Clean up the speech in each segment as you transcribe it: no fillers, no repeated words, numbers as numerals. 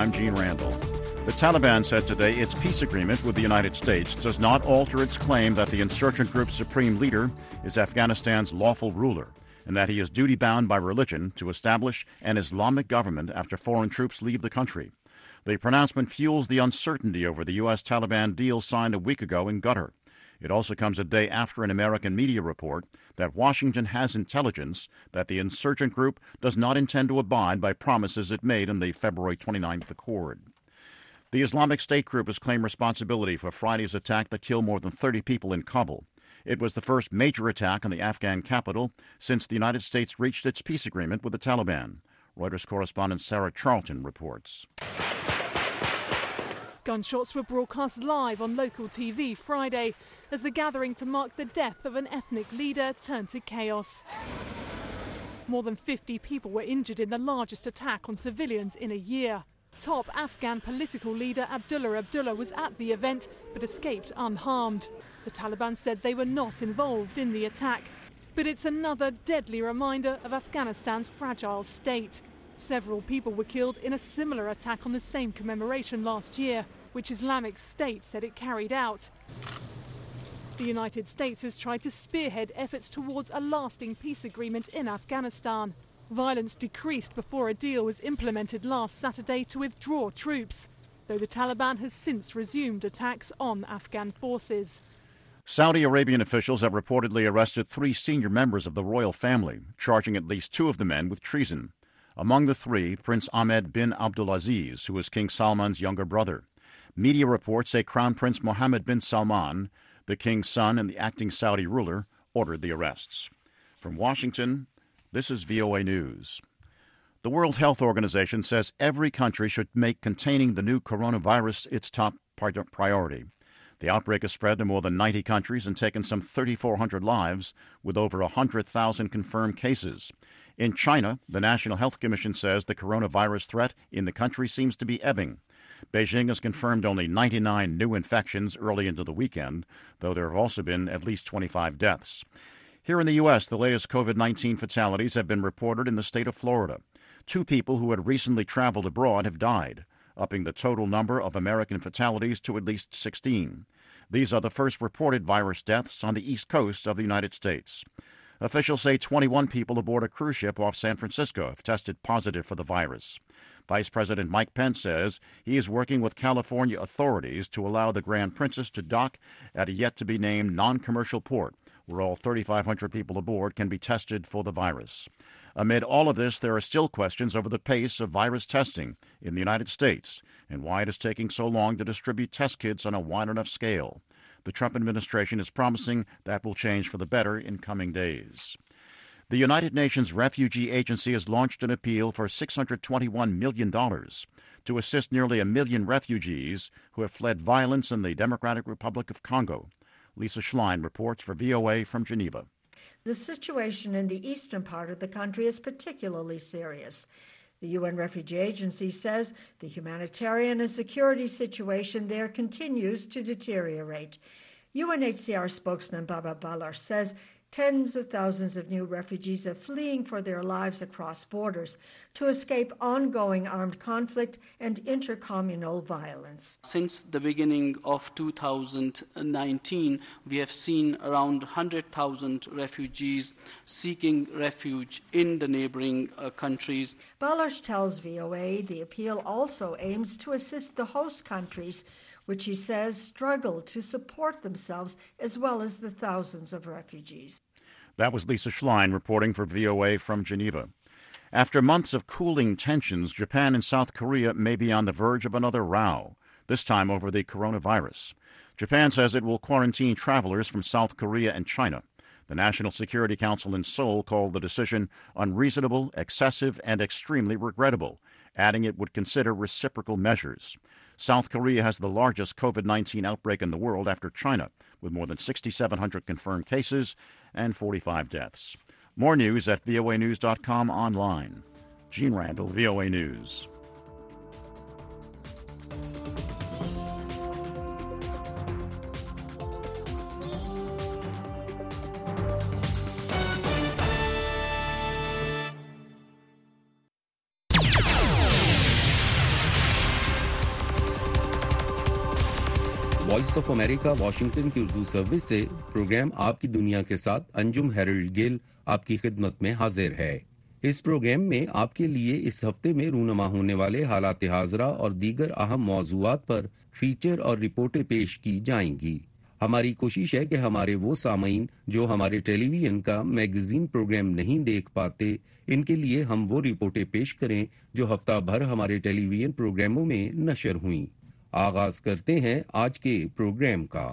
I'm Gene Randall. The Taliban said today its peace agreement with the United States does not alter its claim that the insurgent group's supreme leader is Afghanistan's lawful ruler and that he is duty-bound by religion to establish an Islamic government after foreign troops leave the country. The pronouncement fuels the uncertainty over the U.S. Taliban deal signed a week ago in Qatar. It also comes a day after an American media report that Washington has intelligence that the insurgent group does not intend to abide by promises it made in the February 29th accord. The Islamic State group has claimed responsibility for Friday's attack that killed more than 30 people in Kabul. It was the first major attack on the Afghan capital since the United States reached its peace agreement with the Taliban. Reuters correspondent Sarah Charlton reports. Gunshots were broadcast live on local TV Friday as the gathering to mark the death of an ethnic leader turned to chaos. More than 50 people were injured in the largest attack on civilians in a year. Top Afghan political leader Abdullah Abdullah was at the event but escaped unharmed. The Taliban said they were not involved in the attack, but it's another deadly reminder of Afghanistan's fragile state. Several people were killed in a similar attack on the same commemoration last year, which Islamic State said it carried out. The United States has tried to spearhead efforts towards a lasting peace agreement in Afghanistan. Violence decreased before a deal was implemented last Saturday to withdraw troops, though the Taliban has since resumed attacks on Afghan forces. Saudi Arabian officials have reportedly arrested 3 senior members of the royal family, charging at least 2 of the men with treason. Among the 3, Prince Ahmed bin Abdulaziz, who is King Salman's younger brother. Media reports say Crown Prince Mohammed bin Salman, the king's son and the acting Saudi ruler, ordered the arrests. From Washington, this is VOA News. The World Health Organization says every country should make containing the new coronavirus its top priority. The outbreak has spread to more than 90 countries and taken some 3,400 lives, with over 100,000 confirmed cases. In China, the National Health Commission says the coronavirus threat in the country seems to be ebbing. Beijing has confirmed only 99 new infections early into the weekend, though there have also been at least 25 deaths. Here in the U.S., the latest COVID-19 fatalities have been reported in the state of Florida. 2 people who had recently traveled abroad have died, upping the total number of American fatalities to at least 16. These are the first reported virus deaths on the east coast of the United States. Officials say 21 people aboard a cruise ship off San Francisco have tested positive for the virus. Vice President Mike Pence says he is working with California authorities to allow the Grand Princess to dock at a yet-to-be-named non-commercial port, where all 3,500 people aboard can be tested for the virus. Amid all of this, there are still questions over the pace of virus testing in the United States and why it is taking so long to distribute test kits on a wide enough scale. The Trump administration is promising that will change for the better in coming days. The United Nations Refugee Agency has launched an appeal for $621 million to assist nearly 1 million refugees who have fled violence in the Democratic Republic of Congo. Lisa Schlein reports for VOA from Geneva. The situation in the eastern part of the country is particularly serious. The UN Refugee Agency says the humanitarian and security situation there continues to deteriorate. UNHCR spokesman Baba Baloch says tens of thousands of new refugees are fleeing for their lives across borders to escape ongoing armed conflict and intercommunal violence. Since the beginning of 2019, we have seen around 100,000 refugees seeking refuge in the neighboring countries. Baloch tells VOA the appeal also aims to assist the host countries, which he says struggle to support themselves as well as the thousands of refugees. That was Lisa Schlein reporting for VOA from Geneva. After months of cooling tensions, Japan and South Korea may be on the verge of another row, this time over the coronavirus. Japan says it will quarantine travelers from South Korea and China. The National Security Council in Seoul called the decision unreasonable, excessive, and extremely regrettable, adding it would consider reciprocal measures. South Korea has the largest COVID-19 outbreak in the world after China, with more than 6,700 confirmed cases and 45 deaths. More news at voanews.com online. Gene Randall, VOA News. Voice of America Washington کی Urdu service سے programme آپ کی دنیا کے ساتھ انجم Herald گل آپ کی خدمت میں حاضر ہے۔ اس پروگرام میں آپ کے لیے اس ہفتے میں رونما ہونے والے حالات حاضرہ اور دیگر اہم موضوعات پر فیچر اور رپورٹیں پیش کی جائیں گی۔ ہماری کوشش ہے کہ ہمارے وہ سامعین جو ہمارے ٹیلی ویژن کا میگزین پروگرام نہیں دیکھ پاتے، ان کے لیے ہم وہ رپورٹیں پیش کریں جو ہفتہ بھر ہمارے ٹیلی ویژن پروگراموں میں نشر ہوئیں۔ آغاز کرتے ہیں آج کے پروگرام کا۔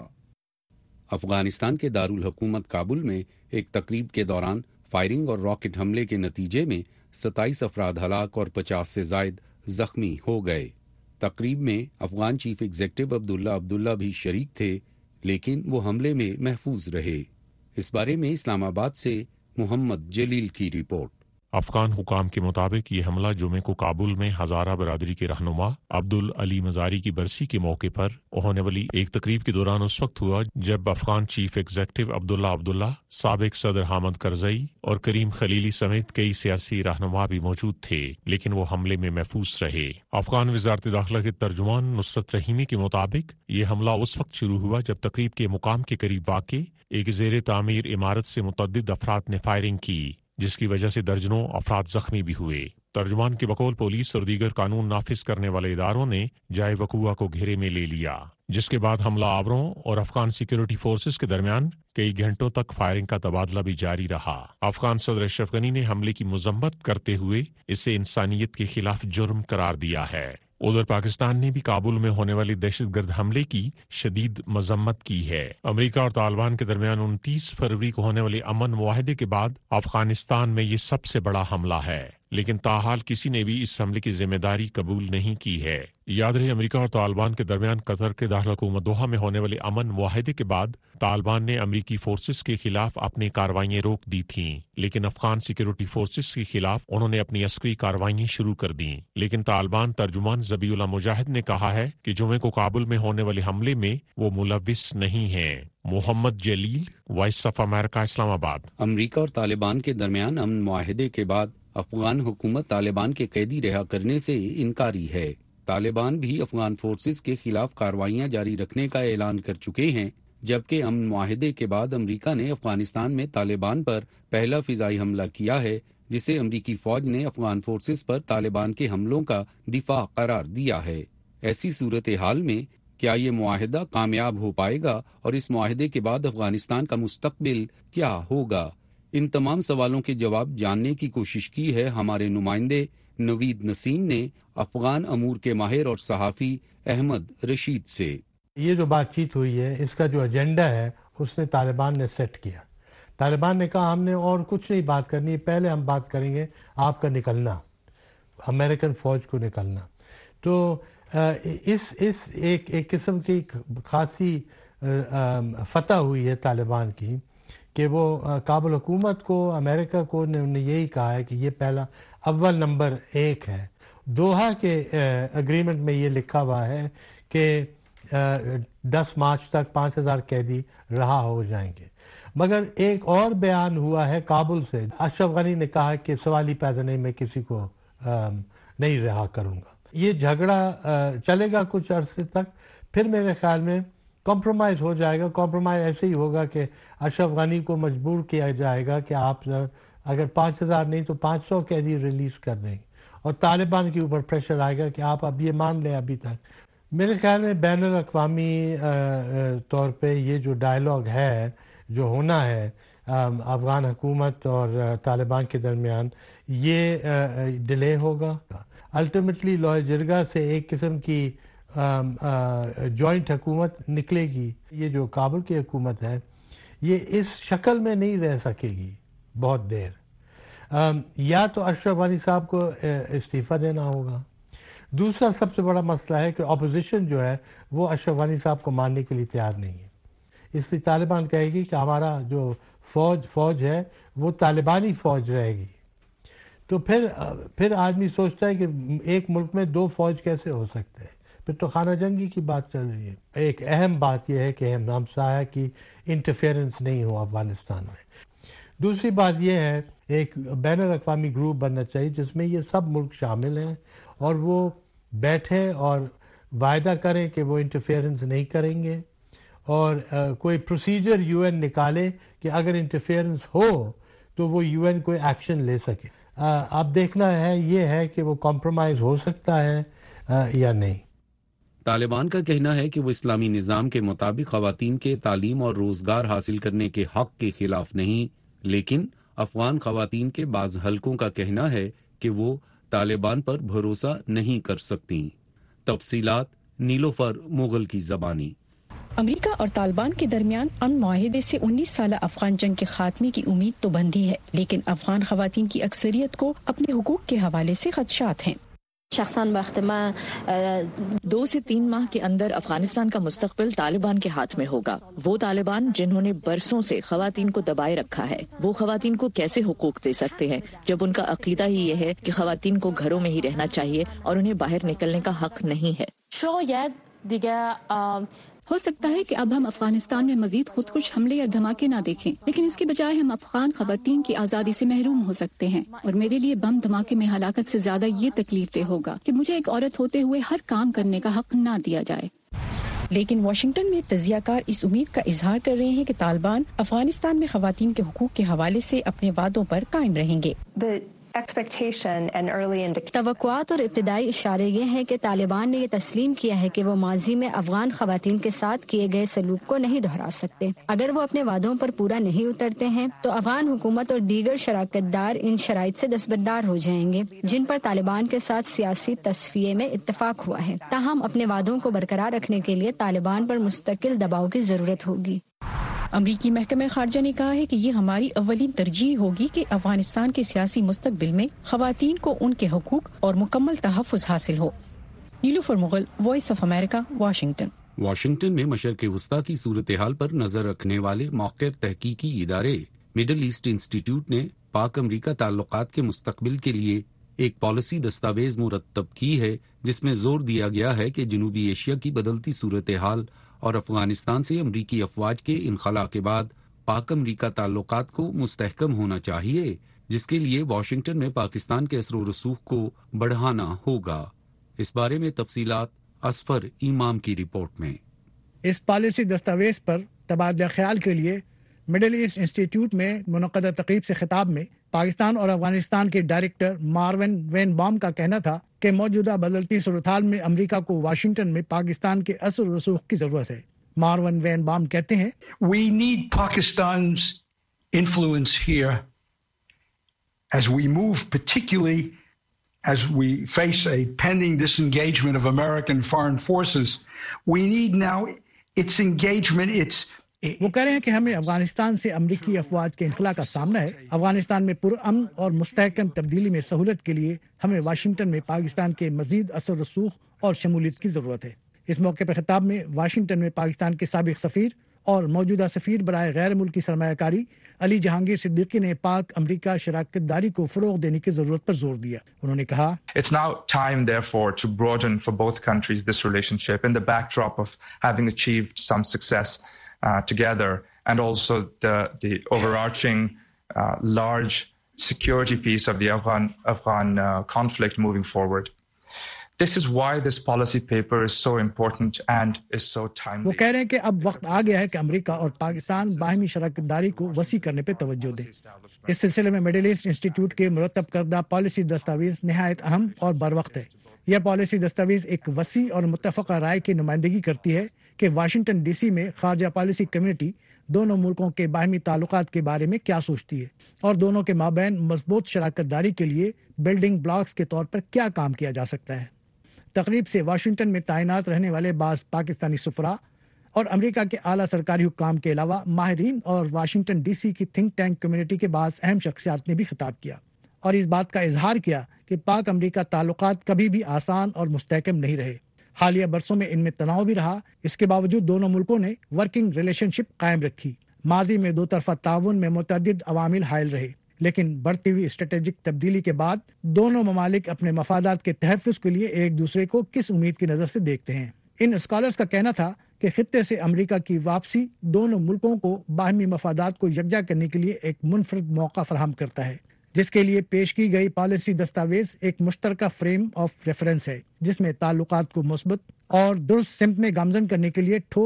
افغانستان کے دارالحکومت کابل میں ایک تقریب کے دوران فائرنگ اور راکٹ حملے کے نتیجے میں 27 افراد ہلاک اور 50 سے زائد زخمی ہو گئے۔ تقریب میں افغان چیف ایگزیکٹو عبداللہ بھی شریک تھے، لیکن وہ حملے میں محفوظ رہے۔ اس بارے میں اسلام آباد سے محمد جلیل کی رپورٹ۔ افغان حکام کے مطابق یہ حملہ جمعے کو کابل میں ہزارہ برادری کے رہنما عبدالعلی مزاری کی برسی کے موقع پر ہونے والی ایک تقریب کے دوران اس وقت ہوا جب افغان چیف ایگزیکٹو عبداللہ، سابق صدر حامد کرزئی اور کریم خلیلی سمیت کئی سیاسی رہنما بھی موجود تھے، لیکن وہ حملے میں محفوظ رہے۔ افغان وزارت داخلہ کے ترجمان نصرت رحیمی کے مطابق یہ حملہ اس وقت شروع ہوا جب تقریب کے مقام کے قریب واقع ایک زیر تعمیر عمارت سے متعدد افراد نے فائرنگ کی، جس کی وجہ سے درجنوں افراد زخمی بھی ہوئے۔ ترجمان کے بقول پولیس اور دیگر قانون نافذ کرنے والے اداروں نے جائے وقوع کو گھیرے میں لے لیا، جس کے بعد حملہ آوروں اور افغان سیکیورٹی فورسز کے درمیان کئی گھنٹوں تک فائرنگ کا تبادلہ بھی جاری رہا۔ افغان صدر اشرف غنی نے حملے کی مذمت کرتے ہوئے اسے انسانیت کے خلاف جرم قرار دیا ہے۔ ادھر پاکستان نے بھی کابل میں ہونے والی دہشت گرد حملے کی شدید مذمت کی ہے۔ امریکہ اور طالبان کے درمیان 29 فروری کو ہونے والے امن معاہدے کے بعد افغانستان میں یہ سب سے بڑا حملہ ہے، لیکن تاحال کسی نے بھی اس حملے کی ذمہ داری قبول نہیں کی ہے۔ یاد رہے امریکہ اور طالبان کے درمیان قطر کے دارالحکومت دوحہ میں ہونے والے امن معاہدے کے بعد طالبان نے امریکی فورسز کے خلاف اپنی کارروائیاں روک دی تھیں، لیکن افغان سیکیورٹی فورسز کے خلاف انہوں نے اپنی عسکری کارروائیاں شروع کر دیں۔ لیکن طالبان ترجمان ذبیح اللہ مجاہد نے کہا ہے کہ جمعے کو کابل میں ہونے والے حملے میں وہ ملوث نہیں ہیں۔ محمد جلیل، وائس آف امریکہ، اسلام آباد۔ امریکہ اور طالبان کے درمیان امن معاہدے کے بعد افغان حکومت طالبان کے قیدی رہا کرنے سے انکاری ہے۔ طالبان بھی افغان فورسز کے خلاف کارروائیاں جاری رکھنے کا اعلان کر چکے ہیں، جبکہ امن معاہدے کے بعد امریکہ نے افغانستان میں طالبان پر پہلا فضائی حملہ کیا ہے، جسے امریکی فوج نے افغان فورسز پر طالبان کے حملوں کا دفاع قرار دیا ہے۔ ایسی صورتحال میں کیا یہ معاہدہ کامیاب ہو پائے گا اور اس معاہدے کے بعد افغانستان کا مستقبل کیا ہوگا؟ ان تمام سوالوں کے جواب جاننے کی کوشش کی ہے ہمارے نمائندے نوید نسیم نے افغان امور کے ماہر اور صحافی احمد رشید سے۔ یہ جو بات چیت ہوئی ہے، اس کا جو ایجنڈا ہے اس نے طالبان نے سیٹ کیا۔ طالبان نے کہا ہم نے اور کچھ نہیں بات کرنی، پہلے ہم بات کریں گے آپ کا نکلنا، امریکن فوج کو نکلنا۔ تو اس ایک قسم کی خاصی فتح ہوئی ہے طالبان کی کہ وہ کابل حکومت کو، امریکہ کو نے یہی کہا ہے کہ یہ پہلا اول نمبر 1 ہے۔ دوحہ کے اگریمنٹ میں یہ لکھا ہوا ہے کہ 10 مارچ تک 5000 قیدی رہا ہو جائیں گے، مگر ایک اور بیان ہوا ہے کابل سے، اشرف غنی نے کہا کہ سوال ہی پیدا نہیں، میں کسی کو نہیں رہا کروں گا۔ یہ جھگڑا چلے گا کچھ عرصے تک، پھر میرے خیال میں کمپرومائز ہو جائے گا۔ کمپرومائز ایسے ہی ہوگا کہ اشرف غنی کو مجبور کیا جائے گا کہ آپ اگر 5000 نہیں تو 500 قیدی ریلیز کر دیں گے، اور طالبان کے اوپر پریشر آئے گا کہ آپ اب یہ مان لیں۔ ابھی تک میرے خیال میں بین الاقوامی طور پہ یہ جو ڈائیلاگ ہے، جو ہونا ہے افغان حکومت اور طالبان کے درمیان، یہ ڈیلے ہوگا۔ الٹیمیٹلی لوہے جرگہ سے ایک قسم کی جوائنٹ حکومت نکلے گی۔ یہ جو کابل کی حکومت ہے یہ اس شکل میں نہیں رہ سکے گی بہت دیر۔ یا تو اشرف غنی صاحب کو استعفیٰ دینا ہوگا۔ دوسرا سب سے بڑا مسئلہ ہے کہ اپوزیشن جو ہے وہ اشرف غنی صاحب کو ماننے کے لیے تیار نہیں ہے، اس لیے طالبان کہے گی کہ ہمارا جو فوج ہے وہ طالبانی فوج رہے گی۔ تو پھر آدمی سوچتا ہے کہ ایک ملک میں 2 فوج کیسے ہو سکتے ہیں، پھر تو خانہ جنگی کی بات چل رہی ہے۔ ایک اہم بات یہ ہے کہ ہمسایہ کی انٹرفیئرنس نہیں ہو افغانستان میں۔ دوسری بات یہ ہے ایک بین الاقوامی گروپ بننا چاہیے جس میں یہ سب ملک شامل ہیں، اور وہ بیٹھے اور وعدہ کریں کہ وہ انٹرفیئرنس نہیں کریں گے، اور کوئی پروسیجر یو این نکالے کہ اگر انٹرفیئرنس ہو تو وہ یو این کوئی ایکشن لے سکے. اب دیکھنا ہے یہ ہے کہ وہ کمپرومائز ہو سکتا ہے یا نہیں. طالبان کا کہنا ہے کہ وہ اسلامی نظام کے مطابق خواتین کے تعلیم اور روزگار حاصل کرنے کے حق کے خلاف نہیں، لیکن افغان خواتین کے بعض حلقوں کا کہنا ہے کہ وہ طالبان پر بھروسہ نہیں کر سکتی. تفصیلات نیلوفر مغل کی زبانی. امریکہ اور طالبان کے درمیان امن معاہدے سے 19 سالہ افغان جنگ کے خاتمے کی امید تو بندھی ہے، لیکن افغان خواتین کی اکثریت کو اپنے حقوق کے حوالے سے خدشات ہیں. شخصاً وقت میں 2 سے 3 ماہ کے اندر افغانستان کا مستقبل طالبان کے ہاتھ میں ہوگا. وہ طالبان جنہوں نے برسوں سے خواتین کو دبائے رکھا ہے، وہ خواتین کو کیسے حقوق دے سکتے ہیں جب ان کا عقیدہ ہی یہ ہے کہ خواتین کو گھروں میں ہی رہنا چاہیے اور انہیں باہر نکلنے کا حق نہیں ہے. شاید دیگر ہو سکتا ہے کہ اب ہم افغانستان میں مزید خودکش حملے یا دھماکے نہ دیکھیں، لیکن اس کے بجائے ہم افغان خواتین کی آزادی سے محروم ہو سکتے ہیں. اور میرے لیے بم دھماکے میں ہلاکت سے زیادہ یہ تکلیف دہ ہوگا کہ مجھے ایک عورت ہوتے ہوئے ہر کام کرنے کا حق نہ دیا جائے. لیکن واشنگٹن میں تجزیہ کار اس امید کا اظہار کر رہے ہیں کہ طالبان افغانستان میں خواتین کے حقوق کے حوالے سے اپنے وعدوں پر قائم رہیں گے. توقعات اور ابتدائی اشارے یہ ہیں کہ طالبان نے یہ تسلیم کیا ہے کہ وہ ماضی میں افغان خواتین کے ساتھ کیے گئے سلوک کو نہیں دہرا سکتے. اگر وہ اپنے وعدوں پر پورا نہیں اترتے ہیں تو افغان حکومت اور دیگر شراکت دار ان شرائط سے دستبردار ہو جائیں گے جن پر طالبان کے ساتھ سیاسی تصفیے میں اتفاق ہوا ہے. تاہم اپنے وعدوں کو برقرار رکھنے کے لیے طالبان پر مستقل دباؤ کی ضرورت ہوگی. امریکی محکمہ خارجہ نے کہا ہے کہ یہ ہماری اولین ترجیح ہوگی کہ افغانستان کے سیاسی مستقبل میں خواتین کو ان کے حقوق اور مکمل تحفظ حاصل ہو. Nilofar Mughal, voice of America, Washington. Washington میں مشرق وسطی کی صورتحال پر نظر رکھنے والے موقر تحقیقی ادارے مڈل ایسٹ انسٹیٹیوٹ نے پاک امریکہ تعلقات کے مستقبل کے لیے ایک پالیسی دستاویز مرتب کی ہے جس میں زور دیا گیا ہے کہ جنوبی ایشیا کی بدلتی صورتحال اور افغانستان سے امریکی افواج کے انخلاء کے بعد پاک امریکہ تعلقات کو مستحکم ہونا چاہیے، جس کے لیے واشنگٹن میں پاکستان کے اثر و رسوخ کو بڑھانا ہوگا. اس بارے میں تفصیلات اصفر امام کی رپورٹ میں. اس پالیسی دستاویز پر تبادلہ خیال کے لیے مڈل ایسٹ انسٹیٹیوٹ میں منعقدہ تقریب سے خطاب میں پاکستان اور افغانستان کے ڈائریکٹر مارون وین بام کا کہنا تھا کہ موجودہ بدلتی صورتحال میں امریکہ کو واشنگٹن میں پاکستان کے اثر و رسوخ کی ضرورت ہے. مارون وین بام کہتے ہیں We need Pakistan's influence here as we move, particularly as we face a pending disengagement of American foreign forces. We need now its engagement, وہ کہہ رہے ہیں کہ ہمیں افغانستان سے امریکی افواج کے انخلاء کا سامنا ہے. افغانستان میں پرامن اور مستحکم تبدیلی میں سہولت کے لیے ہمیں واشنگٹن میں پاکستان کے مزید اثر رسوخ اور شمولیت کی ضرورت ہے. اس موقع پر خطاب میں واشنگٹن میں پاکستان کے سابق سفیر اور موجودہ سفیر برائے غیر ملکی سرمایہ کاری علی جہانگیر صدیقی نے پاک امریکہ شراکت داری کو فروغ دینے کی ضرورت پر زور دیا. انہوں نے کہا It's now time therefore to broaden for both countries this relationship in the backdrop of having achieved some success together and also the overarching large security piece of the Afghan conflict moving forward. This is why this policy paper is so important and is so timely. وہ کہہ رہے ہیں کہ اب وقت آ گیا ہے کہ امریکہ اور پاکستان باہمی شراکت داری کو وسیع کرنے پہ توجہ دیں. اس سلسلے میں مڈل ایسٹ انسٹیٹیوٹ کے مرتب کردہ پالیسی دستاویز نہایت اہم اور بروقت ہے. یہ پالیسی دستاویز ایک وسیع اور متفقہ رائے کی نمائندگی کرتی ہے کہ واشنگٹن ڈی سی میں خارجہ پالیسی کمیونٹی دونوں ملکوں کے باہمی تعلقات کے بارے میں کیا سوچتی ہے اور دونوں کے مابین مضبوط شراکت داری کے لیے بلڈنگ بلاکس کے طور پر کیا کام کیا جا سکتا ہے. تقریب سے واشنگٹن میں تعینات رہنے والے بعض پاکستانی سفراء اور امریکہ کے اعلیٰ سرکاری حکام کے علاوہ ماہرین اور واشنگٹن ڈی سی کی تھنک ٹینک کمیونٹی کے بعض اہم شخصیات نے بھی خطاب کیا اور اس بات کا اظہار کیا کہ پاک امریکہ تعلقات کبھی بھی آسان اور مستحکم نہیں رہے. حالیہ برسوں میں ان میں تناؤ بھی رہا. اس کے باوجود دونوں ملکوں نے ورکنگ ریلیشن شپ قائم رکھی. ماضی میں دو طرفہ تعاون میں متعدد عوامل حائل رہے، لیکن بڑھتی ہوئی اسٹریٹجک تبدیلی کے بعد دونوں ممالک اپنے مفادات کے تحفظ کے لیے ایک دوسرے کو کس امید کی نظر سے دیکھتے ہیں. ان اسکالرز کا کہنا تھا کہ خطے سے امریکہ کی واپسی دونوں ملکوں کو باہمی مفادات کو یکجا کرنے کے لیے ایک منفرد موقع فراہم کرتا ہے، جس کے لیے پیش کی گئی پالیسی دستاویز ایک مشترکہ فریم آف ریفرنس ہے جس میں تعلقات کو مثبت اور درست سمت میں گامزن کرنے کے لیے ٹھوس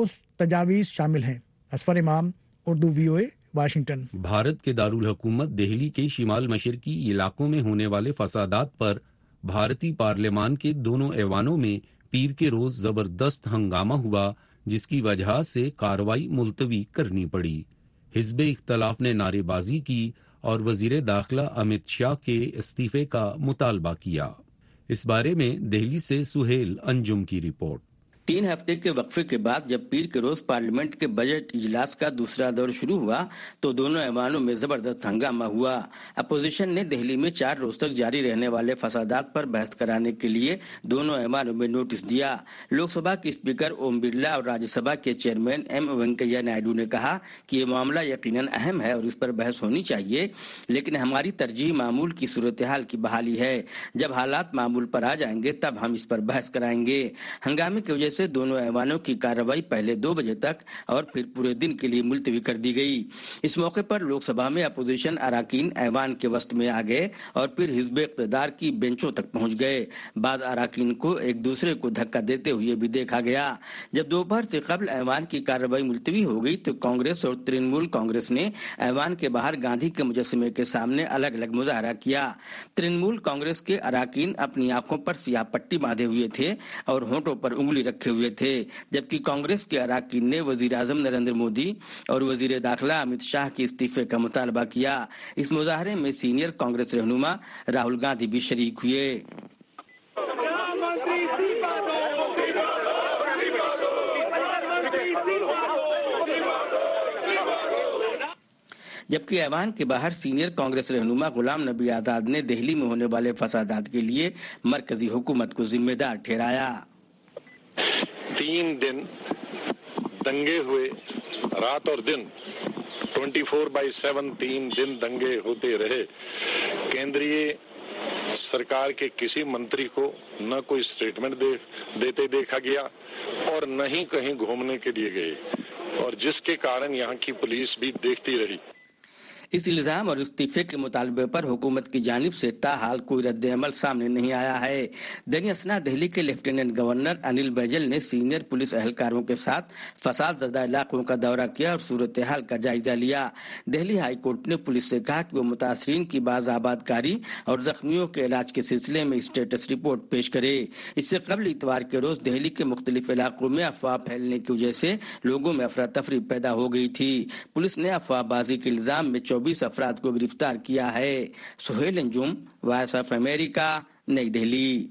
تجاویز شامل ہیں۔ اسفر امام، اردو VOA، واشنگٹن۔ بھارت کے دارالحکومت دہلی کے شمال مشرقی علاقوں میں ہونے والے فسادات پر بھارتی پارلیمان کے دونوں ایوانوں میں پیر کے روز زبردست ہنگامہ ہوا، جس کی وجہ سے کارروائی ملتوی کرنی پڑی۔ حزب اختلاف نے نعرے بازی کی اور وزیر داخلہ امت شاہ کے استعفے کا مطالبہ کیا۔ اس بارے میں دہلی سے سہیل انجم کی رپورٹ۔ 3 ہفتے کے وقفے کے بعد جب پیر کے روز پارلیمنٹ کے بجٹ اجلاس کا دوسرا دور شروع ہوا تو دونوں ایوانوں میں زبردست ہنگامہ ہوا۔ اپوزیشن نے دہلی میں 4 روز تک جاری رہنے والے فسادات پر بحث کرانے کے لیے دونوں ایوانوں میں نوٹس دیا۔ لوک سبھا کے اسپیکر اوم برلا اور راجیہ سبھا کے چیئرمین ایم وینکیا نائیڈو نے کہا کہ یہ معاملہ یقیناً اہم ہے اور اس پر بحث ہونی چاہیے، لیکن ہماری ترجیح معمول کی صورتحال کی بحالی ہے۔ جب حالات معمول پر آ جائیں گے تب ہم اس پر بحث کرائیں گے۔ ہنگامے کی وجہ سے دونوں ایوانوں کی کارروائی پہلے 2 بجے تک اور پھر پورے دن کے لیے ملتوی کر دی گئی۔ اس موقع پر لوک سبھا میں اپوزیشن اراکین ایوان کے وسط میں آ گئے اور پھر حزب اقتدار کی بینچوں تک پہنچ گئے۔ بعض اراکین کو ایک دوسرے کو دھکا دیتے ہوئے بھی دیکھا گیا۔ جب دوپہر سے قبل ایوان کی کارروائی ملتوی ہو گئی تو کانگریس اور ترنمول کانگریس نے ایوان کے باہر گاندھی کے مجسمے کے سامنے الگ الگ مظاہرہ کیا۔ ترنمول کانگریس کے اراکین اپنی آنکھوں پر سیاہ پٹی باندھے ہوئے تھے اور ہونٹوں پر انگلی رکھے ہوئے تھے، جبکہ کانگریس کے اراکین نے وزیر اعظم نریندر مودی اور وزیر داخلہ امت شاہ کے استعفے کا مطالبہ کیا۔ اس مظاہرے میں سینئر کانگریس رہنما راہل گاندھی بھی شریک ہوئے۔ جبکہ ایوان کے باہر سینئر کانگریس رہنما غلام نبی آزاد نے دہلی میں ہونے والے فسادات کے لیے مرکزی حکومت کو ذمہ دار ٹھہرایا۔ 3 دن دنگے ہوئے، رات اور دن 24/7 3 دن دنگے ہوتے رہے۔ کیندری سرکار کے کسی منتری کو نہ کوئی اسٹیٹمنٹ دیتے دیکھا گیا اور نہ ہی کہیں گھومنے کے لیے گئے، اور جس کے کارن یہاں کی پولیس بھی دیکھتی رہی۔ اس الزام اور استعفے کے مطالبے پر حکومت کی جانب سے تاحال کوئی رد عمل سامنے نہیں آیا ہے۔ دینی اسنا دہلی کے لیفٹیننٹ گورنر انل بیجل نے سینئر پولیس اہلکاروں کے ساتھ فساد زدہ علاقوں کا دورہ کیا اور صورتحال کا جائزہ لیا۔ دہلی ہائی کورٹ نے پولیس سے کہا کہ وہ متاثرین کی باز آباد کاری اور زخمیوں کے علاج کے سلسلے میں اسٹیٹس رپورٹ پیش کرے۔ اس سے قبل اتوار کے روز دہلی کے مختلف علاقوں میں افواہ پھیلنے کی وجہ سے لوگوں میں افراتفری پیدا ہو گئی تھی۔ پولیس نے افواہ بازی کے الزام میں 24 افراد کو گرفتار کیا ہے۔ سہیل انجم، وائس آف امریکہ، نئی دہلی۔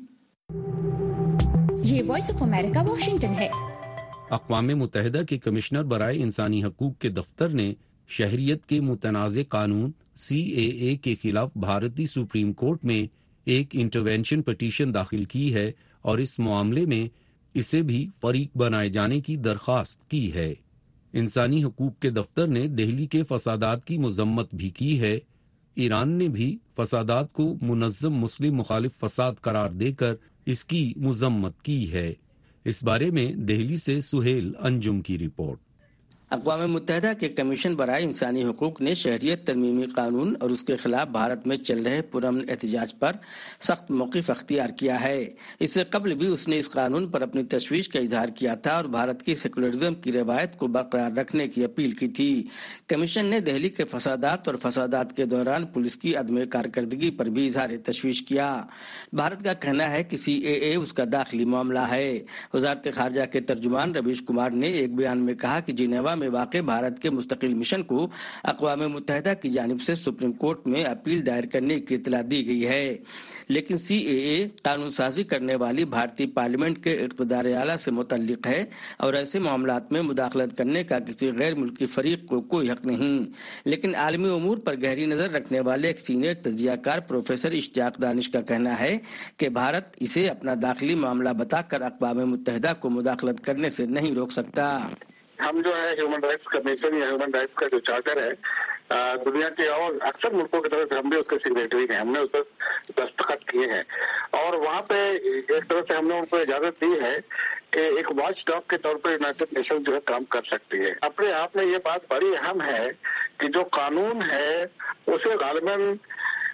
یہ وائس آف امریکہ واشنگٹن ہے۔ اقوام متحدہ کے کمشنر برائے انسانی حقوق کے دفتر نے شہریت کے متنازع قانون CAA کے خلاف بھارتی سپریم کورٹ میں ایک انٹروینشن پٹیشن داخل کی ہے اور اس معاملے میں اسے بھی فریق بنائے جانے کی درخواست کی ہے۔ انسانی حقوق کے دفتر نے دہلی کے فسادات کی مذمت بھی کی ہے۔ ایران نے بھی فسادات کو منظم مسلم مخالف فساد قرار دے کر اس کی مذمت کی ہے۔ اس بارے میں دہلی سے سہیل انجم کی رپورٹ۔ اقوام متحدہ کے کمیشن برائے انسانی حقوق نے شہریت ترمیمی قانون اور اس کے خلاف بھارت میں چل رہے پرامن احتجاج پر سخت موقف اختیار کیا ہے۔ اس سے قبل بھی اس نے اس قانون پر اپنی تشویش کا اظہار کیا تھا اور بھارت کی سیکولرزم کی روایت کو برقرار رکھنے کی اپیل کی تھی۔ کمیشن نے دہلی کے فسادات اور فسادات کے دوران پولیس کی عدم کارکردگی پر بھی اظہار تشویش کیا۔ بھارت کا کہنا ہے کہ CAA اس کا داخلی معاملہ ہے۔ وزارت خارجہ کے ترجمان رویش کمار نے ایک بیان میں کہا کہ جنیوا میں واقع بھارت کے مستقل مشن کو اقوام متحدہ کی جانب سے سپریم کورٹ میں اپیل دائر کرنے کی اطلاع دی گئی ہے، لیکن CAA قانون سازی کرنے والی بھارتی پارلیمنٹ کے اقتدار اعلیٰ سے متعلق ہے اور ایسے معاملات میں مداخلت کرنے کا کسی غیر ملکی فریق کو کوئی حق نہیں۔ لیکن عالمی امور پر گہری نظر رکھنے والے ایک سینئر تجزیہ کار پروفیسر اشتیاق دانش کا کہنا ہے کہ بھارت اسے اپنا داخلی معاملہ بتا کر اقوام متحدہ کو مداخلت کرنے سے نہیں روک سکتا۔ ہم جو ہے ہیومن رائٹس کمیشن یا ہیومن رائٹس کا جو چارٹر ہے دنیا کے اور اکثر ملکوں کی طرف سے ہم بھی اس کے سگنیٹری ہیں، ہم نے اس پر دستخط کیے ہیں اور وہاں پہ ایک طرح سے ہم نے ان کو اجازت دی ہے کہ ایک واچ ڈاگ کے طور پر یونائٹڈ نیشن جو ہے کام کر سکتی ہے۔ اپنے آپ میں یہ بات بڑی اہم ہے کہ جو قانون ہے اسے غالباً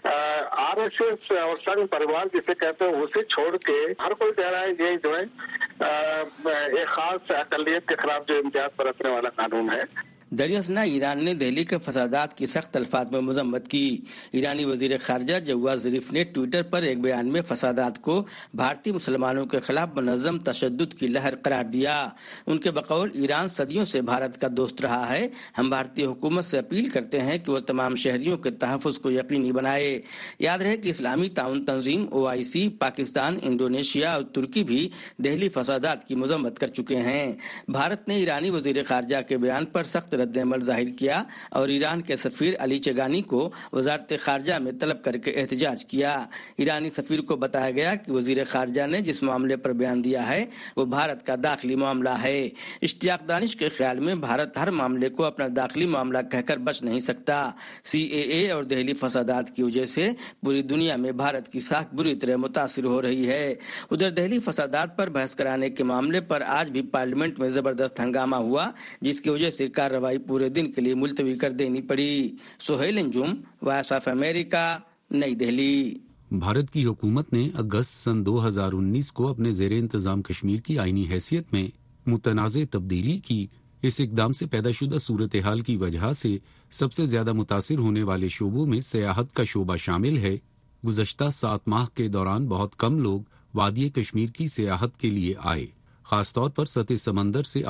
RSS और संघ परिवार जिसे कहते हैं उसे छोड़ के हर कोई कह रहा है ये जो है एक खास अकलियत के खिलाफ जो इम्तियाज बरतने वाला कानून है। दरियासना ईरान ने दिल्ली के फसादात की सख्त अल्फाज में मजम्मत की। ईरानी वजीर खारजा जवाद ज़रीफ ने ट्विटर पर एक बयान में फसादात को भारतीय मुसलमानों के खिलाफ मुनज़्ज़म तशद्दुद की लहर करार दिया। उनके बकौल ईरान सदियों से भारत का दोस्त रहा है। हम भारतीय हुकूमत से अपील करते हैं कि वो तमाम शहरियों के तहफ़्फ़ुज़ को यकीनी बनाए। याद रहे कि इस्लामी ताउन तंजीम OIC, पाकिस्तान, इंडोनेशिया और तुर्की भी दिल्ली फसादात की मजम्मत कर चुके हैं। भारत ने ईरानी वजीर खारजा के बयान पर सख्त रद्द-ए-अमल जाहिर किया और ईरान के सफीर अली चगानी को वजारत खारजा में तलब करके एहतजाज किया। ईरानी सफीर को बताया गया कि वजीर खारजा ने जिस मामले पर बयान दिया है वो भारत का दाखिली मामला है। इश्तियाक दानिश के ख्याल में भारत हर मामले को अपना दाखिली मामला कहकर बच नहीं सकता। CAA और दिल्ली फसादात की वजह से पूरी दुनिया में भारत की साख बुरी तरह मुतासिर हो रही है। उधर दिल्ली फसादात पर बहस कराने के मामले पर आज भी पार्लियामेंट में जबरदस्त हंगामा हुआ, जिसकी वजह से कार्रवाई पूरे दिन के लिए मुलतवी कर देनी पड़ी। Sohail Anjum, voice of America, नई दिल्ली। भारत की हुकूमत ने अगस्त सन 2019 को अपने ज़ेरे इंतज़ाम कश्मीर की आईनी हैसियत में मुतनाज़े तब्दीली की। इस इक़दाम से पैदाशुदा सूरत हाल की वजह से सबसे ज्यादा मुतासिर होने वाले शोबों में सियाहत का शोबा शामिल है। गुज़श्ता 7 माह के दौरान बहुत कम लोग वादी कश्मीर की सियाहत के लिए आए। खासतौर पर सतह समंदर से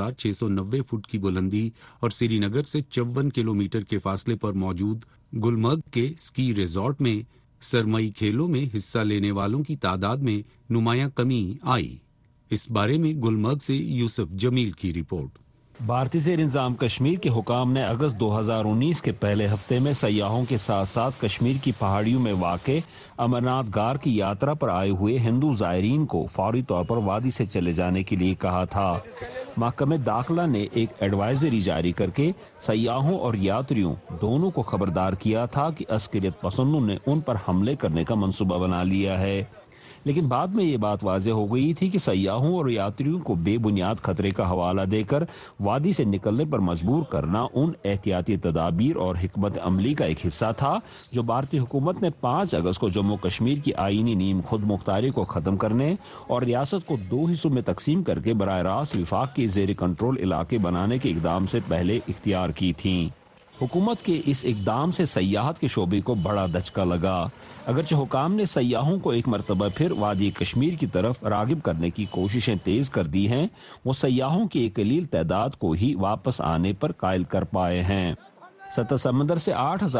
8,690 फुट की बुलंदी और श्रीनगर से 54 किलोमीटर के फासले पर मौजूद गुलमर्ग के स्की रिजॉर्ट में सरमई खेलों में हिस्सा लेने वालों की तादाद में नुमायां कमी आई। इस बारे में गुलमर्ग से यूसुफ जमील की रिपोर्ट। भारतीय ज़ेर इंतज़ाम कश्मीर के हुकाम ने अगस्त 2019 के पहले हफ्ते में सयाहों के साथ साथ कश्मीर की पहाड़ियों में वाक़े अमरनाथ गार की यात्रा पर आए हुए हिंदू ज़ायरीन को फौरी तौर पर वादी से चले जाने के लिए कहा था। महकमे दाखिला ने एक एडवाइजरी जारी करके सयाहों और यात्रियों दोनों को खबरदार किया था कि अस्करियत पसंदों ने उन पर हमले करने का मंसूबा बना लिया है। लेकिन बाद में ये बात वाज़ेह हो गई थी कि सयाहों और यात्रियों को बेबुनियाद खतरे का हवाला देकर वादी से निकलने पर मजबूर करना उन एहतियाती तदाबीर और हिकमत अमली का एक हिस्सा था जो भारतीय हुकूमत ने 5 अगस्त को जम्मू कश्मीर की आईनी नीम खुद मुख्तारी को ख़त्म करने और रियासत को 2 हिस्सों में तकसीम करके बराह रास्त विफाक के ज़ेर कंट्रोल इलाके बनाने के इक़दाम से पहले इख्तियार की थी। हुकूमत के इस इक़दाम से सयाहत के शोबे को बड़ा दचका लगा। अगरचे हुकाम ने सयाहों को एक मरतबा फिर वादी कश्मीर की तरफ रागिब करने की कोशिशें तेज कर दी हैं, वो सयाहों की एक कलील तादाद को ही वापस आने पर कायल कर पाए हैं। सतह समंदर से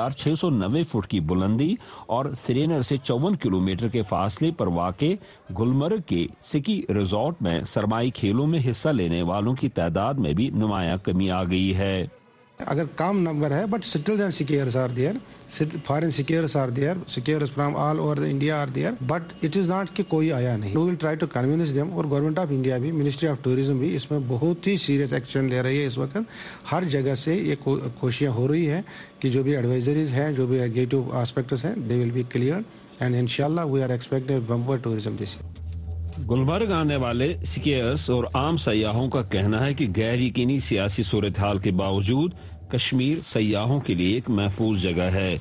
8,690 फुट की बुलंदी और श्रीनगर से 54 किलोमीटर के फासले पर वाक़े गुलमर्ग के स्की रिजॉर्ट में सरमाई खेलों में हिस्सा लेने वालों की तादाद में भी नुमायां कमी आ गई है। अगर कम नंबर है but citizen and skiers are there, foreign skiers are there, skiers from all over the India are there, but it is not कि कोई आया नहीं। We will try to convince them. और गवर्नमेंट ऑफ इंडिया भी, ministry of tourism भी इसमें बहुत ही serious action ले रही है। इस वक्त हर जगह से ये कोशिशें हो रही है कि जो भी एडवाइजरीज हैं, जो भी नेगेटिव एस्पेक्ट्स हैं, they will be clear and इंशाल्लाह we are expecting bumper tourism this year. Gulmarg आने वाले स्कीयर्स और आम सयाहों का कहना है कि गैर यकीनी सियासी सूरत हाल के बावजूद कश्मीर सयाहों के लिए एक महफूज जगह है।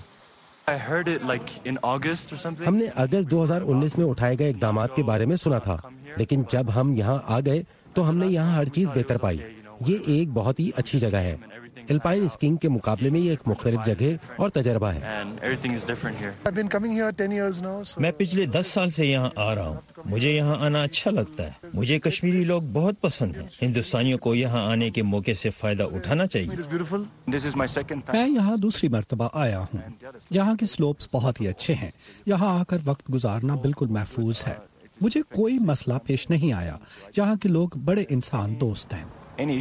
हमने अगस्त 2019 में उठाए गए इक़दामात के बारे में सुना था, लेकिन जब हम यहाँ आ गए तो हमने यहाँ हर चीज बेहतर पाई। ये एक बहुत ही अच्छी जगह है। एल्पाइन स्कीइंग के मुकाबले में ये एक मुख्तलिफ जगह और तजर्बा है। मैं पिछले 10 साल से यहाँ आ रहा हूँ। मुझे यहाँ आना अच्छा लगता है। मुझे कश्मीरी लोग बहुत पसंद हैं। हिंदुस्तानियों को यहाँ आने के मौके से फायदा उठाना चाहिए। मैं यहाँ दूसरी मर्तबा आया हूँ। यहाँ के स्लोप्स बहुत ही अच्छे हैं। यहाँ आकर वक्त गुजारना बिल्कुल महफूज है। मुझे कोई मसला पेश नहीं आया। यहाँ के लोग बड़े इंसान दोस्त हैं।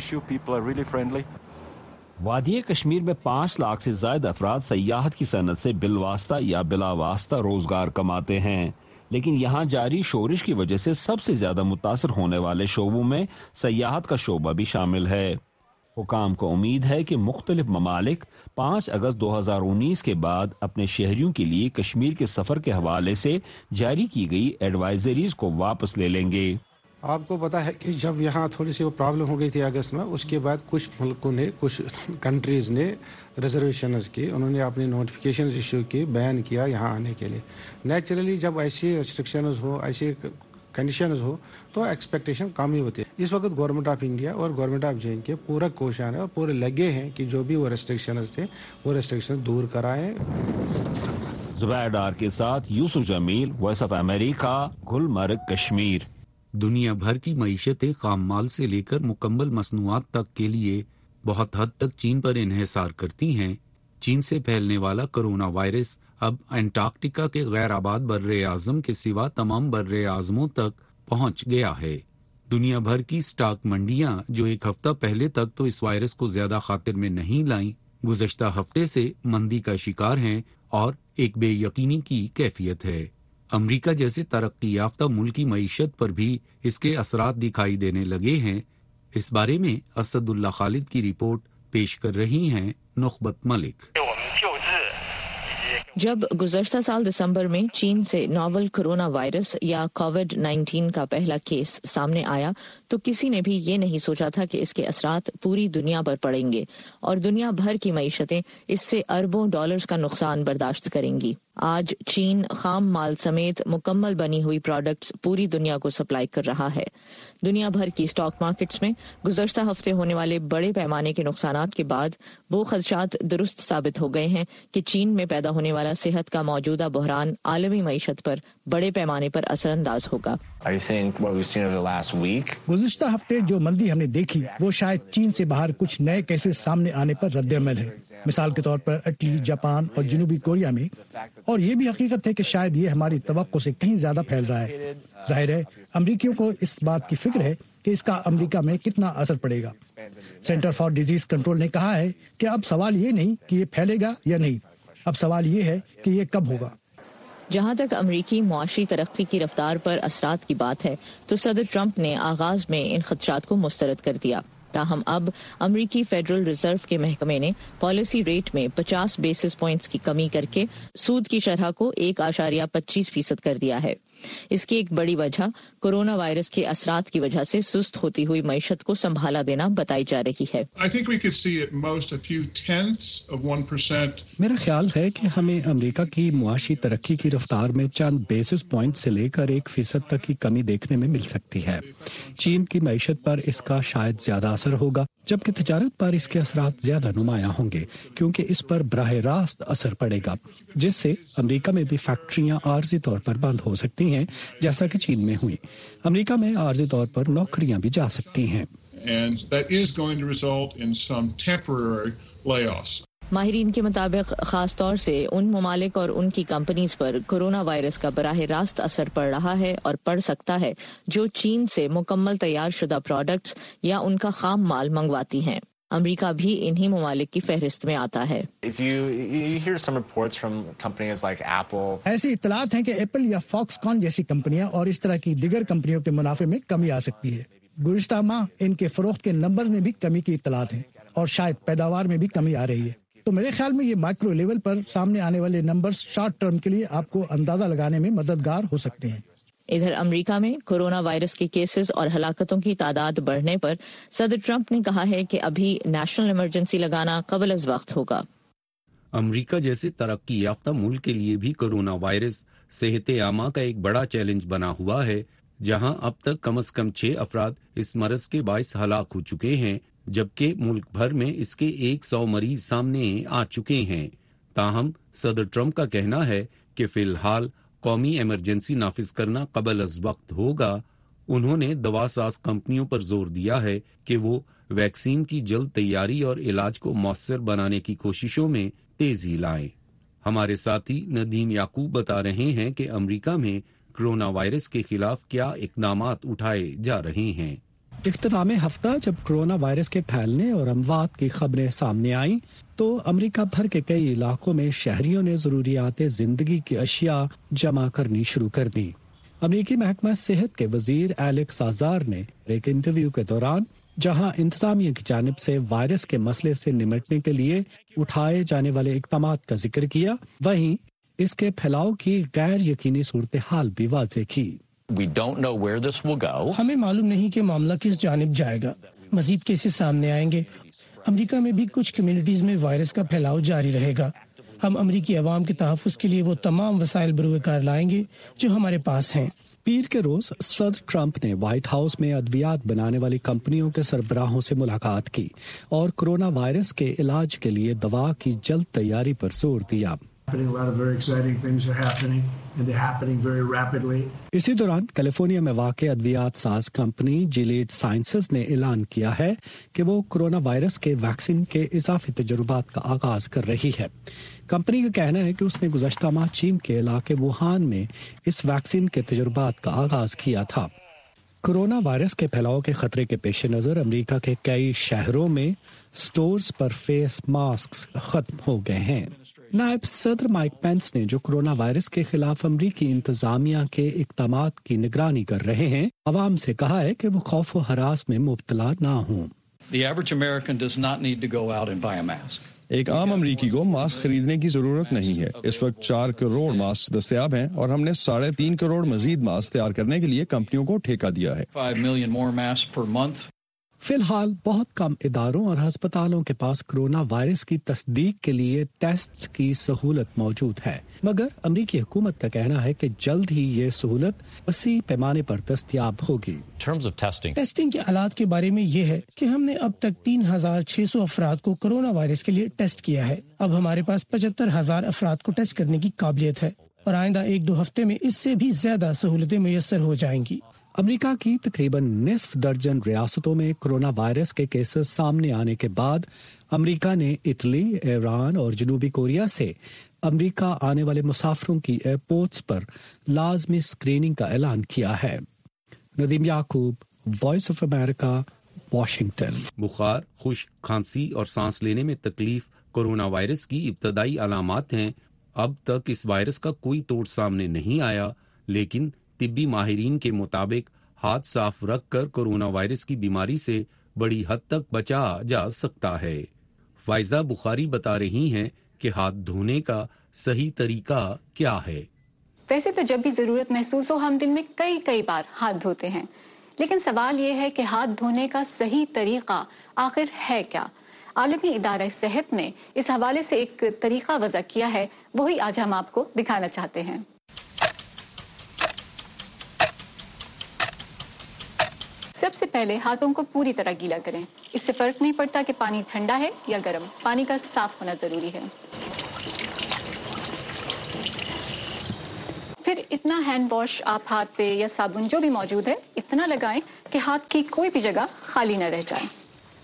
वादी कश्मीर में 5 लाख से ज्यादा अफराद सयाहत की सनत से बिलवास्ता या बिलावास्ता रोजगार कमाते हैं, लेकिन यहाँ जारी शोरिश की वजह से सबसे ज्यादा मुतासर होने वाले शोबों में सयाहत का शोबा भी शामिल है। हुकाम को उम्मीद है कि मुख्तलिफ ममालिक 5 अगस्त 2019 के बाद अपने शहरियों के लिए कश्मीर के सफर के हवाले से जारी की गई एडवाइजरीज को वापस ले लेंगे। آپ کو پتا ہے کہ جب یہاں تھوڑی سی وہ پرابلم ہو گئی تھی اگست میں، اس کے بعد کچھ ملکوں نے، کچھ کنٹریز نے ریزرویشنز کی، انہوں نے اپنی نوٹیفیکیشنز ایشو کی، بین کیا یہاں آنے کے لیے. نیچرلی جب ایسی ریسٹرکشنز ہو، ایسی کنڈیشنز ہو تو ایکسپیکٹیشن کم ہی ہوتی ہے. اس وقت گورنمنٹ آف انڈیا اور government of J and K پورا کوشاں ہے اور پورے لگے ہیں کہ جو بھی وہ ریسٹرکشنز تھے وہ ریسٹرکشن دور کرائیں. زبیر ڈار کے ساتھ یوسف جمیل، وائس آف امریکہ، گلمرگ، کشمیر. دنیا بھر کی معیشتیں خام مال سے لے کر مکمل مصنوعات تک کے لیے بہت حد تک چین پر انحصار کرتی ہیں. چین سے پھیلنے والا کرونا وائرس اب انٹارکٹیکا کے غیر آباد بر اعظم کے سوا تمام بر اعظموں تک پہنچ گیا ہے. دنیا بھر کی سٹاک منڈیاں جو ایک ہفتہ پہلے تک تو اس وائرس کو زیادہ خاطر میں نہیں لائیں، گزشتہ ہفتے سے مندی کا شکار ہیں اور ایک بے یقینی کی کیفیت ہے. امریکہ جیسے ترقی یافتہ ملکی معیشت پر بھی اس کے اثرات دکھائی دینے لگے ہیں. اس بارے میں اسد اللہ خالد کی رپورٹ پیش کر رہی ہیں نخبت ملک. جب گزشتہ سال دسمبر میں چین سے ناول کرونا وائرس یا کووڈ-19 کا پہلا کیس سامنے آیا تو کسی نے بھی یہ نہیں سوچا تھا کہ اس کے اثرات پوری دنیا پر پڑیں گے اور دنیا بھر کی معیشتیں اس سے اربوں ڈالرز کا نقصان برداشت کریں گی. آج چین خام مال سمیت مکمل بنی ہوئی پروڈکٹس پوری دنیا کو سپلائی کر رہا ہے. دنیا بھر کی اسٹاک مارکیٹس میں گزشتہ ہفتے ہونے والے بڑے پیمانے کے نقصانات کے بعد وہ خدشات درست ثابت ہو گئے ہیں کہ چین میں پیدا ہونے والا صحت کا موجودہ بحران عالمی معیشت پر بڑے پیمانے پر اثر انداز ہوگا. گزشتہ ہفتے جو مندی ہم نے دیکھی وہ شاید چین سے باہر کچھ نئے کیسز سامنے آنے پر رد عمل ہے. مثال کے طور پر اٹلی، جاپان اور جنوبی کوریا میں. اور یہ بھی حقیقت ہے کہ شاید یہ ہماری توقع سے کہیں زیادہ پھیل رہا ہے. ظاہر ہے امریکیوں کو اس بات کی فکر ہے کہ اس کا امریکہ میں کتنا اثر پڑے گا. سینٹر فار ڈیزیز کنٹرول نے کہا ہے کہ اب سوال یہ نہیں کہ یہ پھیلے گا یا نہیں، اب سوال یہ ہے کہ یہ کب ہوگا. جہاں تک امریکی معاشی ترقی کی رفتار پر اثرات کی بات ہے تو صدر ٹرمپ نے آغاز میں ان خدشات کو مسترد کر دیا. تاہم اب امریکی فیڈرل ریزرو کے محکمے نے پالیسی ریٹ میں 50 بیسس پوائنٹس کی کمی کر کے سود کی شرح کو 1.25% کر دیا ہے. اس کی ایک بڑی وجہ کورونا وائرس کے اثرات کی وجہ سے سست ہوتی ہوئی معیشت کو سنبھالا دینا بتائی جا رہی ہے. میرا خیال ہے کہ ہمیں امریکہ کی معاشی ترقی کی رفتار میں چند بیسس پوائنٹ سے لے کر 1% تک کی کمی دیکھنے میں مل سکتی ہے. چین کی معیشت پر اس کا شاید زیادہ اثر ہوگا، جبکہ تجارت پر اس کے اثرات زیادہ نمایاں ہوں گے کیونکہ اس پر براہ راست اثر پڑے گا، جس سے امریکہ میں بھی فیکٹریاں عارضی طور پر بند ہو سکتی ہیں جیسا کہ چین میں ہوئی. امریکہ میں عارضی طور پر نوکریاں بھی جا سکتی ہیں. ماہرین کے مطابق خاص طور سے ان ممالک اور ان کی کمپنیز پر کورونا وائرس کا براہ راست اثر پڑ رہا ہے اور پڑ سکتا ہے جو چین سے مکمل تیار شدہ پروڈکٹس یا ان کا خام مال منگواتی ہیں. امریکہ بھی انہی ممالک کی فہرست میں آتا ہے. ایسی اطلاعات ہیں کہ ایپل یا فاکس کان جیسی کمپنیاں اور اس طرح کی دیگر کمپنیوں کے منافع میں کمی آ سکتی ہے. گزشتہ ماہ ان کے فروخت کے نمبر میں بھی کمی کی اطلاعات ہیں اور شاید پیداوار میں بھی کمی آ رہی ہے. تو میرے خیال میں یہ مائکرو لیول پر سامنے آنے والے نمبرز شارٹ ٹرم کے لیے آپ کو اندازہ لگانے میں مددگار ہو سکتے ہیں. ادھر امریکہ میں کورونا وائرس کے کیسز اور ہلاکتوں کی تعداد بڑھنے پر صدر ٹرمپ نے کہا ہے کہ ابھی نیشنل ایمرجنسی لگانا قبل از وقت ہوگا. امریکہ جیسے ترقی یافتہ ملک کے لیے بھی کورونا وائرس صحت عامہ کا ایک بڑا چیلنج بنا ہوا ہے، جہاں اب تک کم از کم 6 افراد اس مرض کے باعث ہلاک ہو چکے ہیں، جبکہ ملک بھر میں اس کے 100 مریض سامنے آ چکے ہیں. تاہم صدر ٹرمپ کا کہنا ہے کہ فی الحال قومی ایمرجنسی نافذ کرنا قبل از وقت ہوگا. انہوں نے دوا ساز کمپنیوں پر زور دیا ہے کہ وہ ویکسین کی جلد تیاری اور علاج کو مؤثر بنانے کی کوششوں میں تیزی لائیں. ہمارے ساتھی ندیم یعقوب بتا رہے ہیں کہ امریکہ میں کرونا وائرس کے خلاف کیا اقدامات اٹھائے جا رہے ہیں. اختتام ہفتہ جب کرونا وائرس کے پھیلنے اور اموات کی خبریں سامنے آئیں تو امریکہ بھر کے کئی علاقوں میں شہریوں نے ضروریات زندگی کی اشیاء جمع کرنی شروع کر دی. امریکی محکمہ صحت کے وزیر ایلیکس آزار نے ایک انٹرویو کے دوران جہاں انتظامیہ کی جانب سے وائرس کے مسئلے سے نمٹنے کے لیے اٹھائے جانے والے اقدامات کا ذکر کیا، وہیں اس کے پھیلاؤ کی غیر یقینی صورتحال بھی واضح کی. ہمیں معلوم نہیں کہ معاملہ کس جانب جائے گا. مزید کیسز سامنے آئیں گے. امریکہ میں بھی کچھ کمیونٹیز میں وائرس کا پھیلاؤ جاری رہے گا. ہم امریکی عوام کے تحفظ کے لیے وہ تمام وسائل بروئے کار لائیں گے جو ہمارے پاس ہیں. پیر کے روز صدر ٹرمپ نے وائٹ ہاؤس میں ادویات بنانے والی کمپنیوں کے سربراہوں سے ملاقات کی اور کورونا وائرس کے علاج کے لیے دوا کی جلد تیاری پر زور دیا. اسی دوران کیلیفورنیا میں واقع ادویات ساز کمپنی جیلیڈ سائنسز نے اعلان کیا ہے کہ وہ کورونا وائرس کے ویکسین کے اضافی تجربات کا آغاز کر رہی ہے. کمپنی کا کہنا ہے کہ اس نے گزشتہ ماہ چین کے علاقے ووہان میں اس ویکسین کے تجربات کا آغاز کیا تھا. کورونا وائرس کے پھیلاؤ کے خطرے کے پیش نظر امریکہ کے کئی شہروں میں سٹورز پر فیس ماسکس ختم ہو گئے ہیں. نائب صدر مائک پینس نے جو کورونا وائرس کے خلاف امریکی انتظامیہ کے اقدامات کی نگرانی کر رہے ہیں عوام سے کہا ہے کہ وہ خوف و ہراس میں مبتلا نہ ہوں. ایک عام امریکی کو ماسک خریدنے کی ضرورت نہیں ہے. اس وقت 4 کروڑ ماسک دستیاب ہیں اور ہم نے 3.5 کروڑ مزید ماسک تیار کرنے کے لیے کمپنیوں کو ٹھیکہ دیا ہے. 5 million more masks per month. فی الحال بہت کم اداروں اور ہسپتالوں کے پاس کرونا وائرس کی تصدیق کے لیے ٹیسٹ کی سہولت موجود ہے، مگر امریکی حکومت کا کہنا ہے کہ جلد ہی یہ سہولت وسیع پیمانے پر دستیاب ہوگی. ٹیسٹنگ کے آلات کے بارے میں یہ ہے کہ ہم نے اب تک 3,600 افراد کو کرونا وائرس کے لیے ٹیسٹ کیا ہے. اب ہمارے پاس 75,000 افراد کو ٹیسٹ کرنے کی قابلیت ہے اور آئندہ 1-2 ہفتے میں اس سے بھی زیادہ سہولتیں میسر ہو جائیں گی. امریکہ کی تقریباً نصف درجن ریاستوں میں کرونا وائرس کے کیسز سامنے آنے کے بعد امریکہ نے اٹلی، ایران اور جنوبی کوریا سے امریکہ آنے والے مسافروں کی ایئرپورٹس پر لازمی اسکریننگ کا اعلان کیا ہے. Nadeem Yaqoob, voice of America, Washington. بخار، خشک کھانسی اور سانس لینے میں تکلیف کورونا وائرس کی ابتدائی علامات ہیں. اب تک اس وائرس کا کوئی توڑ سامنے نہیں آیا، لیکن طبی ماہرین کے مطابق ہاتھ صاف رکھ کر کورونا وائرس کی بیماری سے بڑی حد تک بچا جا سکتا ہے. فائزہ بخاری بتا رہی ہیں کہ ہاتھ دھونے کا صحیح طریقہ کیا ہے. ویسے تو جب بھی ضرورت محسوس ہو ہم دن میں کئی بار ہاتھ دھوتے ہیں، لیکن سوال یہ ہے کہ ہاتھ دھونے کا صحیح طریقہ آخر ہے کیا؟ عالمی ادارہ صحت نے اس حوالے سے ایک طریقہ وضع کیا ہے، وہی آج ہم آپ کو دکھانا چاہتے ہیں. سب سے پہلے ہاتھوں کو پوری طرح گیلا کریں. اس سے فرق نہیں پڑتا کہ پانی ٹھنڈا ہے یا گرم، پانی کا صاف ہونا ضروری ہے. پھر اتنا ہینڈ واش آپ ہاتھ پہ یا صابن جو بھی موجود ہے اتنا لگائیں کہ ہاتھ کی کوئی بھی جگہ خالی نہ رہ جائے.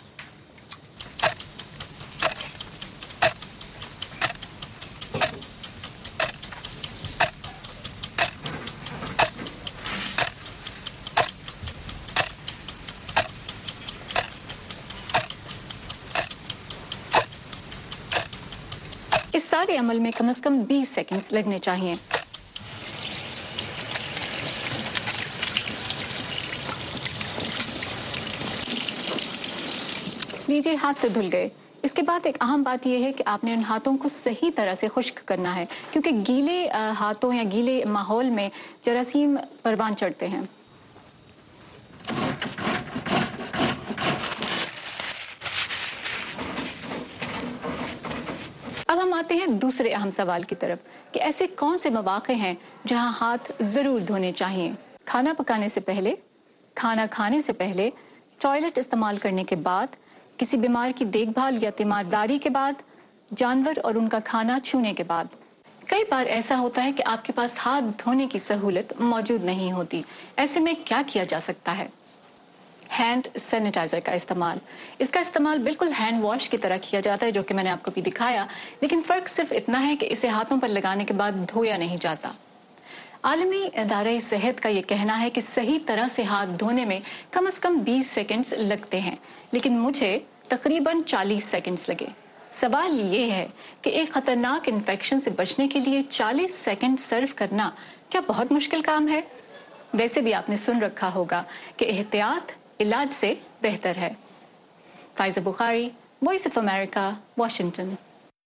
اس سارے عمل میں کم از کم 20 سیکنڈز لگنے چاہیے. لیجیے ہاتھ تو دھل گئے. اس کے بعد ایک اہم بات یہ ہے کہ آپ نے ان ہاتھوں کو صحیح طرح سے خشک کرنا ہے، کیونکہ گیلے ہاتھوں یا گیلے ماحول میں جراثیم پروان چڑھتے ہیں. اب ہم آتے ہیں دوسرے اہم سوال کی طرف کہ ایسے کون سے مواقع ہیں جہاں ہاتھ ضرور دھونے چاہیے. کھانا پکانے سے پہلے، کھانا کھانے سے پہلے، ٹوائلٹ استعمال کرنے کے بعد، کسی بیمار کی دیکھ بھال یا تیمارداری کے بعد، جانور اور ان کا کھانا چھونے کے بعد. کئی بار ایسا ہوتا ہے کہ آپ کے پاس ہاتھ دھونے کی سہولت موجود نہیں ہوتی. ایسے میں کیا کیا جا سکتا ہے؟ ہینڈ سینیٹائزر کا استعمال. اس کا استعمال بالکل ہینڈ واش کی طرح کیا جاتا ہے، جو کہ میں نے آپ کو بھی دکھایا، لیکن فرق صرف اتنا ہے کہ اسے ہاتھوں پر لگانے کے بعد دھویا نہیں جاتا. عالمی ادارہ صحت کا یہ کہنا ہے کہ صحیح طرح سے ہاتھ دھونے میں کم از کم 20 سیکنڈز لگتے ہیں، لیکن مجھے تقریباً 40 سیکنڈز لگے. سوال یہ ہے کہ ایک خطرناک انفیکشن سے بچنے کے لیے 40 سیکنڈ سرو کرنا کیا بہت مشکل کام ہے؟ ویسے بھی آپ نے سن رکھا ہوگا کہ احتیاط علاج سے بہتر ہے. Faiza Bukhari, voice of America, Washington.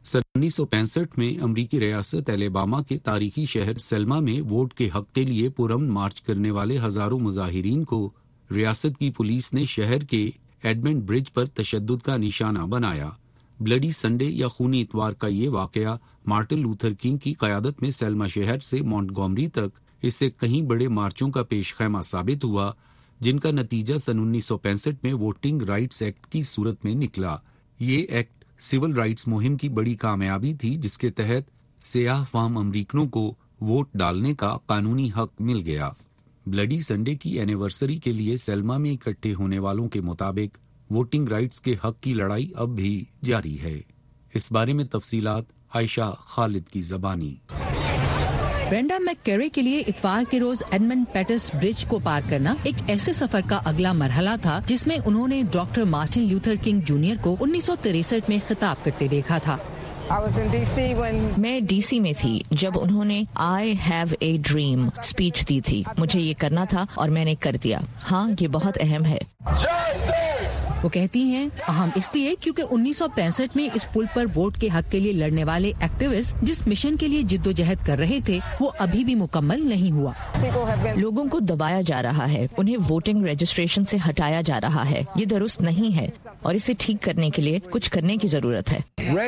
سن 1965 میں امریکی ریاست الاباما کے تاریخی شہر سیلما میں ووٹ کے حق کے لیے پرامن مارچ کرنے والے ہزاروں مظاہرین کو ریاست کی پولیس نے شہر کے ایڈمنڈ برج پر تشدد کا نشانہ بنایا۔ بلڈی سنڈے یا خونی اتوار کا یہ واقعہ مارٹن لوتھر کنگ کی قیادت میں سیلما شہر سے مونٹگومری تک اس سے کہیں بڑے مارچوں کا پیش خیمہ ثابت ہوا، جن کا نتیجہ سن 1965 میں ووٹنگ رائٹس ایکٹ کی صورت میں نکلا۔ یہ ایکٹ سول رائٹس مہم کی بڑی کامیابی تھی، جس کے تحت سیاہ فام امریکنوں کو ووٹ ڈالنے کا قانونی حق مل گیا۔ بلڈی سنڈے کی اینیورسری کے لیے سیلما میں اکٹھے ہونے والوں کے مطابق ووٹنگ رائٹس کے حق کی لڑائی اب بھی جاری ہے۔ اس بارے میں تفصیلات عائشہ خالد کی زبانی۔ برینڈا میک کیرے کے لیے اتوار کے روز ایڈمنڈ پیٹس برج کو پار کرنا ایک ایسے سفر کا اگلا مرحلہ تھا جس میں انہوں نے doctor Martin Luther King junior کو 1963 میں خطاب کرتے دیکھا تھا۔ میں ڈی سی میں تھی جب انہوں نے I have a dream speech دی تھی۔ مجھے یہ کرنا تھا اور میں نے کر دیا۔ ہاں، یہ بہت اہم ہے۔ وہ کہتی ہیں اہم اس لیے کیونکہ 1965 میں اس پل پر ووٹ کے حق کے لیے لڑنے والے ایکٹیوسٹ جس مشن کے لیے جد و جہد کر رہے تھے وہ ابھی بھی مکمل نہیں ہوا۔ لوگوں کو دبایا جا رہا ہے، انہیں ووٹنگ رجسٹریشن سے ہٹایا جا رہا ہے۔ یہ درست نہیں ہے اور اسے ٹھیک کرنے کے لیے کچھ کرنے کی ضرورت ہے۔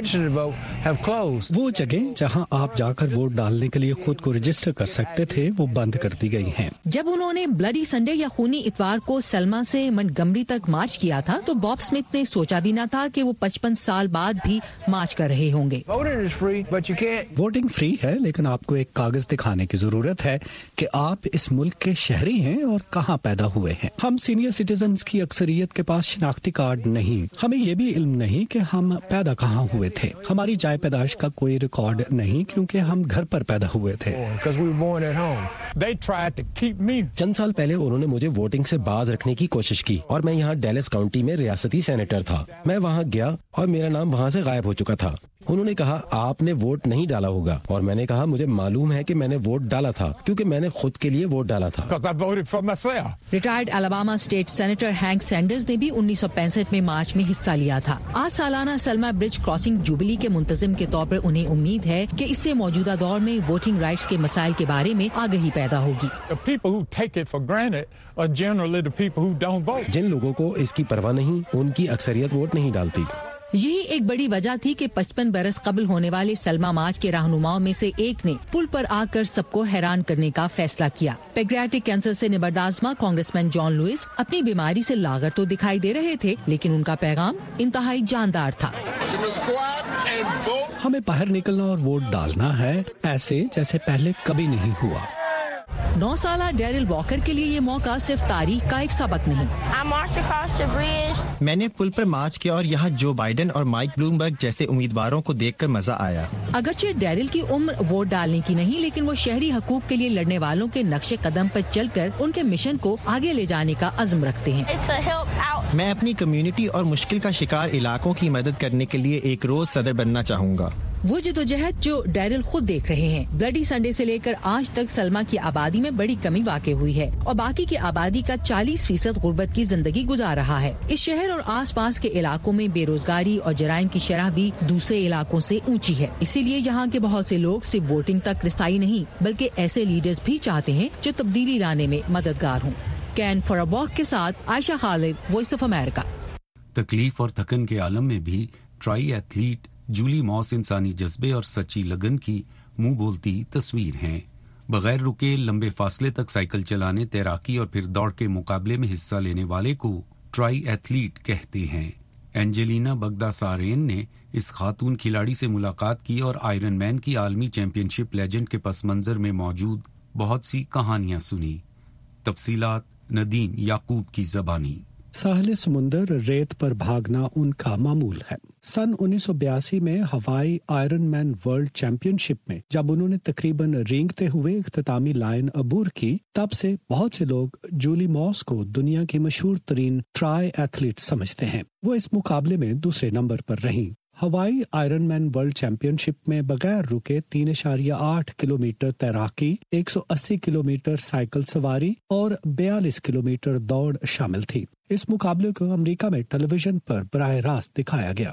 وہ جگہ جہاں آپ جا کر ووٹ ڈالنے کے لیے خود کو رجسٹر کر سکتے تھے وہ بند کر دی گئی ہیں۔ جب انہوں نے بلڈی سنڈے یا خونی اتوار کو سیلما سے منٹگمری تک مارچ کیا تھا تو باب اسمتھ نے سوچا بھی نہ تھا کہ وہ 55 سال بعد بھی مارچ کر رہے ہوں گے۔ ووٹنگ فری ہے، لیکن آپ کو ایک کاغذ دکھانے کی ضرورت ہے کہ آپ اس ملک کے شہری ہیں اور کہاں پیدا ہوئے ہیں۔ ہم سینئر سٹیزنز کی اکثریت کے پاس شناختی کارڈ نہیں، ہمیں یہ بھی علم نہیں کہ ہم پیدا کہاں ہوئے تھے۔ ہماری جائے پیدائش کا کوئی ریکارڈ نہیں کیونکہ ہم گھر پر پیدا ہوئے تھے۔ چند سال پہلے انہوں نے مجھے ووٹنگ سے باز رکھنے کی کوشش کی اور میں یہاں ڈیلس کاؤنٹی میں ریاستی سینیٹر تھا۔ میں وہاں گیا اور میرا نام وہاں سے غائب ہو چکا تھا۔ انہوں نے کہا آپ نے ووٹ نہیں ڈالا ہوگا اور میں نے کہا مجھے معلوم ہے کہ میں نے ووٹ ڈالا تھا کیونکہ میں نے خود کے لیے ووٹ ڈالا تھا۔ Retired Alabama state senator Hank Sanders نے بھی 1965 میں مارچ میں حصہ لیا تھا۔ آج سالانہ سیلما برج کراسنگ جوبلی کے منتظم کے طور پر انہیں امید ہے کہ اس سے موجودہ دور میں ووٹنگ رائٹس کے مسائل کے بارے میں آگہی پیدا ہوگی۔ جن لوگوں کو اس کی پرواہ نہیں ان کی اکثریت ووٹ نہیں ڈالتی۔ یہی ایک بڑی وجہ تھی کہ 55 برس قبل ہونے والے سیلما مارچ کے رہنماؤں میں سے ایک نے پل پر آ کر سب کو حیران کرنے کا فیصلہ کیا۔ پیگریاٹک کینسر سے نبردآزما کانگریس مین جان لوئس اپنی بیماری سے لاغر تو دکھائی دے رہے تھے لیکن ان کا پیغام انتہائی جاندار تھا۔ ہمیں باہر نکلنا اور ووٹ ڈالنا ہے ایسے جیسے پہلے کبھی نہیں ہوا۔ 9 سالہ ڈیرل واکر کے لیے یہ موقع صرف تاریخ کا ایک سبق نہیں۔ میں نے پل پر مارچ کیا اور یہاں جو بائیڈن اور مائک بلومبرگ جیسے امیدواروں کو دیکھ کر مزہ آیا۔ اگرچہ ڈیرل کی عمر ووٹ ڈالنے کی نہیں لیکن وہ شہری حقوق کے لیے لڑنے والوں کے نقش قدم پر چل کر ان کے مشن کو آگے لے جانے کا عزم رکھتے ہیں۔ میں اپنی کمیونٹی اور مشکل کا شکار علاقوں کی مدد کرنے کے لیے ایک روز صدر بننا چاہوں گا۔ وہ جدوجہد جو ڈیرل خود دیکھ رہے ہیں۔ بلڈی سنڈے سے لے کر آج تک سیلما کی آبادی میں بڑی کمی واقع ہوئی ہے اور باقی کی آبادی کا 40% غربت کی زندگی گزار رہا ہے۔ اس شہر اور آس پاس کے علاقوں میں بے روزگاری اور جرائم کی شرح بھی دوسرے علاقوں سے اونچی ہے۔ اسی لیے یہاں کے بہت سے لوگ صرف ووٹنگ تک رسائی نہیں بلکہ ایسے لیڈرز بھی چاہتے ہیں جو تبدیلی لانے میں مددگار ہوں۔ کین فار اے واک کے ساتھ عائشہ خالد، وائس آف امریکہ۔ تکلیف اور تھکن کے عالم میں بھی ٹرائی ایتھلیٹ جولی ماس انسانی جذبے اور سچی لگن کی منہ بولتی تصویر ہیں۔ بغیر رکے لمبے فاصلے تک سائیکل چلانے، تیراکی اور پھر دوڑ کے مقابلے میں حصہ لینے والے کو ٹرائی ایتھلیٹ کہتے ہیں۔ اینجلینا بگداسارین نے اس خاتون کھلاڑی سے ملاقات کی اور آئرن مین کی عالمی چیمپئن شپ لیجنڈ کے پس منظر میں موجود بہت سی کہانیاں سنی۔ تفصیلات ندیم یعقوب کی زبانی۔ ساحل سمندر ریت پر بھاگنا ان کا معمول ہے۔ سن 1982 میں Hawaii Ironman world championship میں جب انہوں نے تقریباً رینگتے ہوئے اختتامی لائن عبور کی تب سے بہت سے لوگ جولی ماس کو دنیا کی مشہور ترین ٹرائی ایتھلیٹ سمجھتے ہیں۔ وہ اس مقابلے میں دوسرے نمبر پر رہیں۔ Hawaii Ironman world championship میں بغیر رکے 3.8 کلومیٹر تیراکی، 180 کلومیٹر سائیکل سواری اور 42 کلومیٹر دوڑ شامل تھی۔ اس مقابلے کو امریکہ میں ٹیلی ویژن پر براہ راست دکھایا گیا۔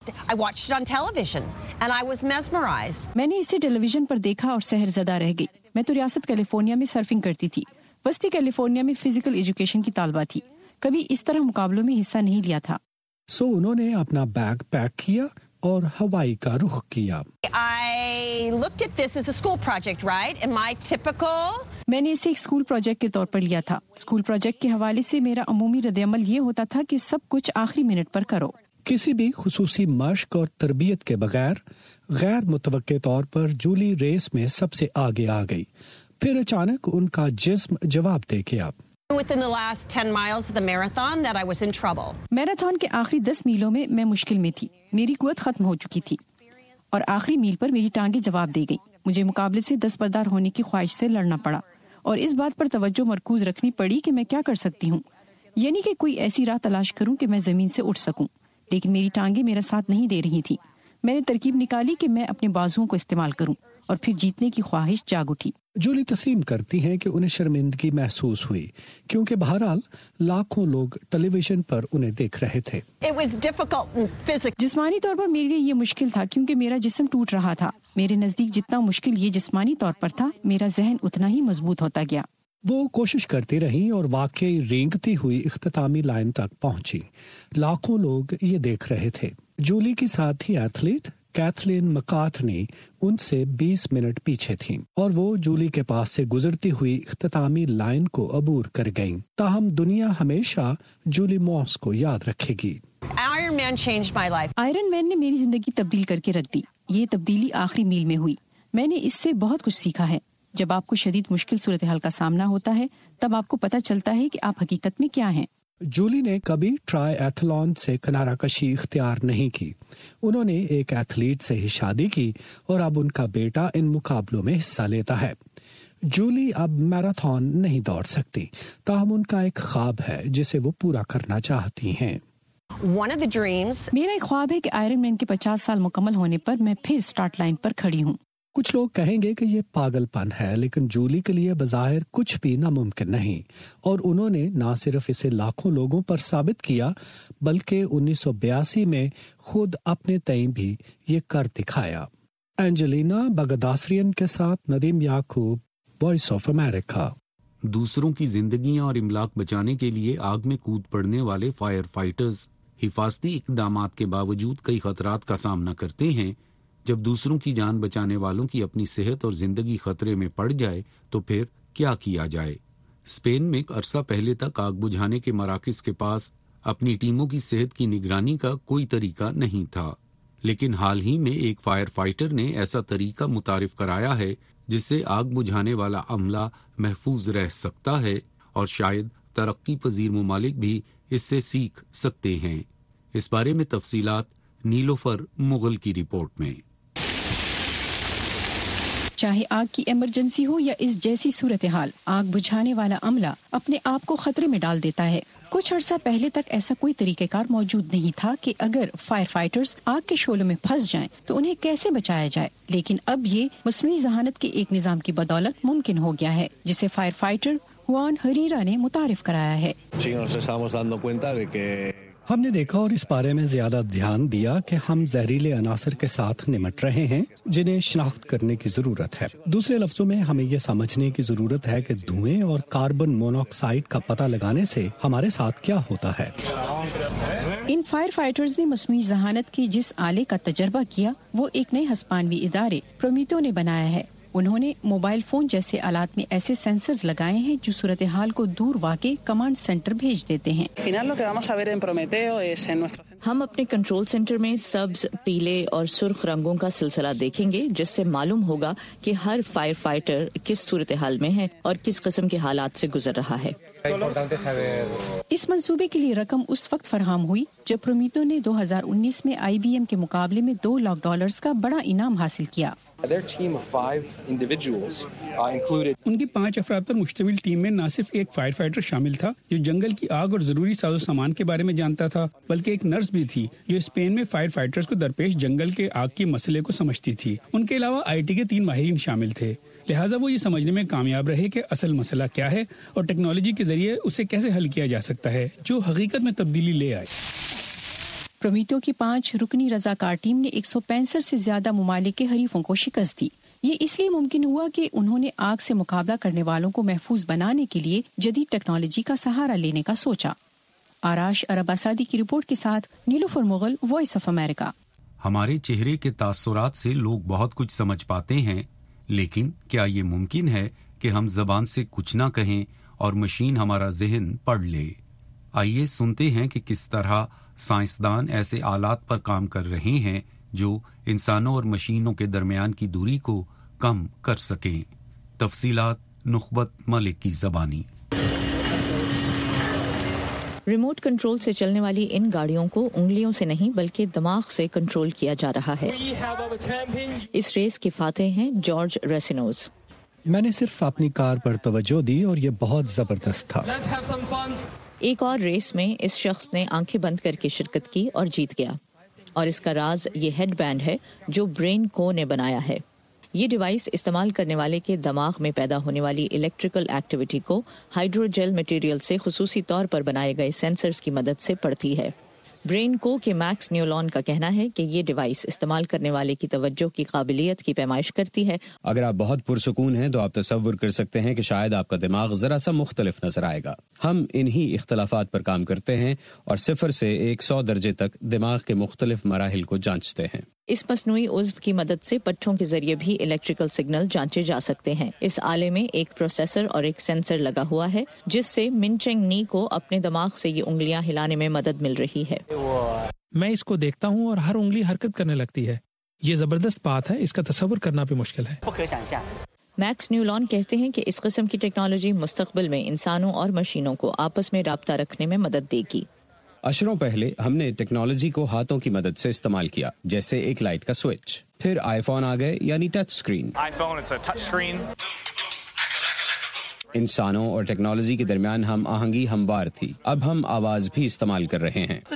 I watched it on television and I was mesmerized. मैंने इसे टेलीविजन पर देखा और सहरज़दा रह गई। मैं तो रियासत कैलिफोर्निया में सर्फिंग करती थी। वस्ती कैलिफोर्निया में फिजिकल एजुकेशन की तालबा थी। कभी इस तरह मुकाबलों में हिस्सा नहीं लिया था। सो उन्होंने अपना बैग पैक किया और हवाई का रुख किया। I looked at this as a school project, right? Am I typical? मैंने इसे एक स्कूल प्रोजेक्ट के तौर पर लिया था। स्कूल प्रोजेक्ट के हवाले से मेरा अमूमी रद्द-ए-अमल ये होता था कि सब कुछ आखिरी मिनट पर करो। किसी भी खुसूसी मश्क और तरबियत के बगैर गैर मुतवक्के तौर पर जूली रेस में सबसे आगे आ गई। फिर अचानक उनका जिस्म जवाब दे गया। Within the last 10 miles of the marathon that I was in trouble. Marathon के आखिरी 10 मीलों में मैं मुश्किल में थी। मेरी कुव्वत खत्म हो चुकी थी और आखिरी मील पर मेरी टांगें जवाब दे गई। मुझे मुकाबले से दस्तबरदार होने की ख्वाहिश से लड़ना पड़ा और इस बात पर तवज्जो मरकूज रखनी पड़ी कि मैं क्या कर सकती हूँ, यानी कि कोई ऐसी राह तलाश करूँ कि मैं जमीन से उठ सकूँ। लेकिन मेरी टांगें मेरा साथ नहीं दे रही थी। मैंने तरकीब निकाली कि मैं अपने बाजुओं को इस्तेमाल करूं और फिर जीतने की ख्वाहिश जाग उठी। जूली तस्लीम करती हैं कि उन्हें शर्मिंदगी महसूस हुई क्योंकि बहरहाल लाखों लोग टेलीविजन पर उन्हें देख रहे थे। जिस्मानी तौर पर मेरे लिए ये मुश्किल था क्योंकि मेरा जिस्म टूट रहा था। मेरे नजदीक जितना मुश्किल ये जिस्मानी तौर पर था, मेरा जहन उतना ही मजबूत होता गया। वो कोशिश करती रहीं और वाकई रेंगती हुई इख्तितामी लाइन तक पहुंची। लाखों लोग ये देख रहे थे। जूली की साथी एथलीट कैथलीन मकार्थनी उनसे 20 मिनट पीछे थीं और वो जूली के पास से गुजरती हुई इख्तितामी लाइन को अबूर कर गईं। ताहम दुनिया हमेशा जूली मॉस को याद रखेगी। आयरन मैन ने मेरी जिंदगी तब्दील करके रख दी। ये तब्दीली आखिरी मील में हुई। मैंने इससे बहुत कुछ सीखा है। जब आपको शदीद मुश्किल सूरत हाल का सामना होता है तब आपको पता चलता है कि आप हकीकत में क्या हैं। जूली ने कभी ट्रायएथलॉन से किनारा कशी इख्तियार नहीं की। उन्होंने एक एथलीट से ही शादी की और अब उनका बेटा इन मुकाबलों में हिस्सा लेता है। जूली अब मैराथन नहीं दौड़ सकती, ताहम उनका एक ख्वाब है जिसे वो पूरा करना चाहती हैं। मेरा एक ख्वाब है कि आयरन मैन के 50 साल मुकम्मल होने पर मैं फिर स्टार्ट लाइन पर खड़ी हूँ। कुछ लोग कहेंगे कि ये पागलपन है, लेकिन जूली के लिए बज़ाहिर कुछ भी नामुमकिन नहीं और उन्होंने न सिर्फ इसे लाखों लोगों पर साबित किया बल्कि 1982 में खुद अपने तय भी ये कर दिखाया। एंजेलिना बगदासरियन के साथ Nadeem Yaqoob, voice of America. दूसरों की जिंदगियां और इमलाक बचाने के लिए आग में कूद पड़ने वाले फायर फाइटर्स हिफाजती इकदामात के बावजूद कई खतरात का सामना करते हैं। जब दूसरों की जान बचाने वालों की अपनी सेहत और जिंदगी खतरे में पड़ जाए तो फिर क्या किया जाए। स्पेन में एक अरसा पहले तक आग बुझाने के मराकज के पास अपनी टीमों की सेहत की निगरानी का कोई तरीका नहीं था, लेकिन हाल ही में एक फायर फाइटर ने ऐसा तरीका मुतारिफ कराया है जिससे आग बुझाने वाला अमला महफूज रह सकता है और शायद तरक्की पजीर मुमालिक भी इससे सीख सकते हैं। इस बारे में तफसीलात नीलोफर मुगल की रिपोर्ट में। चाहे आग की इमरजेंसी हो या इस जैसी सूरत हाल, आग बुझाने वाला अमला अपने आप को खतरे में डाल देता है। कुछ अर्सा पहले तक ऐसा कोई तरीकेकार मौजूद नहीं था कि अगर फायर फाइटर्स आग के शोलों में फंस जाएं तो उन्हें कैसे बचाया जाए, लेकिन अब ये मसनूई जहानत के एक निजाम की बदौलत मुमकिन हो गया है जिसे फायर फाइटर हुआन हरीरा ने मुतारिफ कराया है। हमने देखा और इस बारे में ज्यादा ध्यान दिया कि हम जहरीले अनासर के साथ निमट रहे हैं जिन्हें शिनाख्त करने की जरूरत है। दूसरे लफ्जों में हमें यह समझने की जरूरत है कि धुएं और कार्बन मोनोऑक्साइड का पता लगाने से हमारे साथ क्या होता है। इन फायर फाइटर्स ने मसनूई जहानत के जिस आले का तजर्बा किया वो एक नए हस्पानवी इदारे प्रोमीथो ने बनाया है। उन्होंने मोबाइल फोन जैसे आलात में ऐसे सेंसर्स लगाए हैं जो सूरत हाल को दूर वाक़े कमांड सेंटर भेज देते हैं। हम अपने कंट्रोल सेंटर में सब्ज, पीले और सुर्ख रंगों का सिलसिला देखेंगे जिससे मालूम होगा कि हर फायर फाइटर किस सूरत हाल में है और किस किस्म के हालात से गुजर रहा है। इस मंसूबे के लिए रकम उस वक्त फराहम हुई जब प्रोमीथो ने 2019 में IBM के मुकाबले में $2 लाख का बड़ा इनाम हासिल किया। उनकी 5 अफराद पर मुश्तमिल टीम में न सिर्फ एक फायर फाइटर शामिल था जो जंगल की आग और जरूरी साजो सामान के बारे में जानता था, बल्कि एक नर्स भी थी जो स्पेन में फायर फाइटर्स को दरपेश जंगल के आग के मसले को समझती थी। उनके अलावा IT के 3 माहिरीन शामिल थे, लिहाजा वो ये समझने में कामयाब रहे कि असल मसला क्या है और टेक्नोलॉजी के जरिए उसे कैसे हल किया जा सकता है जो हकीकत में तब्दीली ले आए। پرومیتو کی 5 رکنی رضاکار ٹیم نے 165 سے زیادہ ممالک کے حریفوں کو شکست دی۔ یہ اس لیے ممکن ہوا کہ انہوں نے آگ سے مقابلہ کرنے والوں کو محفوظ بنانے کے لیے جدید ٹیکنالوجی کا سہارا لینے کا سوچا۔ آراش عرب اسادی کی رپورٹ کے ساتھ نیلوفر مغل، وائس آف امریکہ۔ ہمارے چہرے کے تاثرات سے لوگ بہت کچھ سمجھ پاتے ہیں، لیکن کیا یہ ممکن ہے کہ ہم زبان سے کچھ نہ کہیں اور مشین ہمارا ذہن پڑھ لے؟ آئیے سنتے ہیں کہ کس طرح سائنسدان ایسے آلات پر کام کر رہے ہیں جو انسانوں اور مشینوں کے درمیان کی دوری کو کم کر سکیں۔ تفصیلات نخبت ملک کی زبانی۔ ریموٹ کنٹرول سے چلنے والی ان گاڑیوں کو انگلیوں سے نہیں بلکہ دماغ سے کنٹرول کیا جا رہا ہے۔ اس ریس کے فاتح ہیں جارج ریسینوز۔ میں نے صرف اپنی کار پر توجہ دی اور یہ بہت زبردست تھا۔ ایک اور ریس میں اس شخص نے آنکھیں بند کر کے شرکت کی اور جیت گیا، اور اس کا راز یہ ہیڈ بینڈ ہے جو برین کو نے بنایا ہے۔ یہ ڈیوائس استعمال کرنے والے کے دماغ میں پیدا ہونے والی الیکٹریکل ایکٹیویٹی کو ہائیڈروجیل مٹیریل سے خصوصی طور پر بنائے گئے سینسرز کی مدد سے پڑھتی ہے۔ برین کو کے میکس نیولون کا کہنا ہے کہ یہ ڈیوائس استعمال کرنے والے کی توجہ کی قابلیت کی پیمائش کرتی ہے۔ اگر آپ بہت پرسکون ہیں تو آپ تصور کر سکتے ہیں کہ شاید آپ کا دماغ ذرا سا مختلف نظر آئے گا۔ ہم انہی اختلافات پر کام کرتے ہیں اور 0 سے 100 درجے تک دماغ کے مختلف مراحل کو جانچتے ہیں۔ اس مصنوعی عضو کی مدد سے پٹھوں کے ذریعے بھی الیکٹریکل سگنل جانچے جا سکتے ہیں۔ اس آلے میں ایک پروسیسر اور ایک سینسر لگا ہوا ہے جس سے من چنگ نی کو اپنے دماغ سے یہ انگلیاں ہلانے میں مدد مل رہی ہے۔ میں اس کو دیکھتا ہوں اور ہر انگلی حرکت کرنے لگتی ہے۔ یہ زبردست بات ہے، اس کا تصور کرنا بھی مشکل ہے۔ میکس نیولون کہتے ہیں کہ اس قسم کی ٹیکنالوجی مستقبل میں انسانوں اور مشینوں کو آپس میں رابطہ رکھنے میں مدد دے گی۔ عشروں پہلے ہم نے ٹیکنالوجی کو ہاتھوں کی مدد سے استعمال کیا، جیسے ایک لائٹ کا سوئچ۔ پھر آئی فون آ گئے، یعنی ٹچ اسکرین۔ انسانوں اور ٹیکنالوجی کے درمیان ہم آہنگی ہموار تھی۔ اب ہم آواز بھی استعمال کر رہے ہیں۔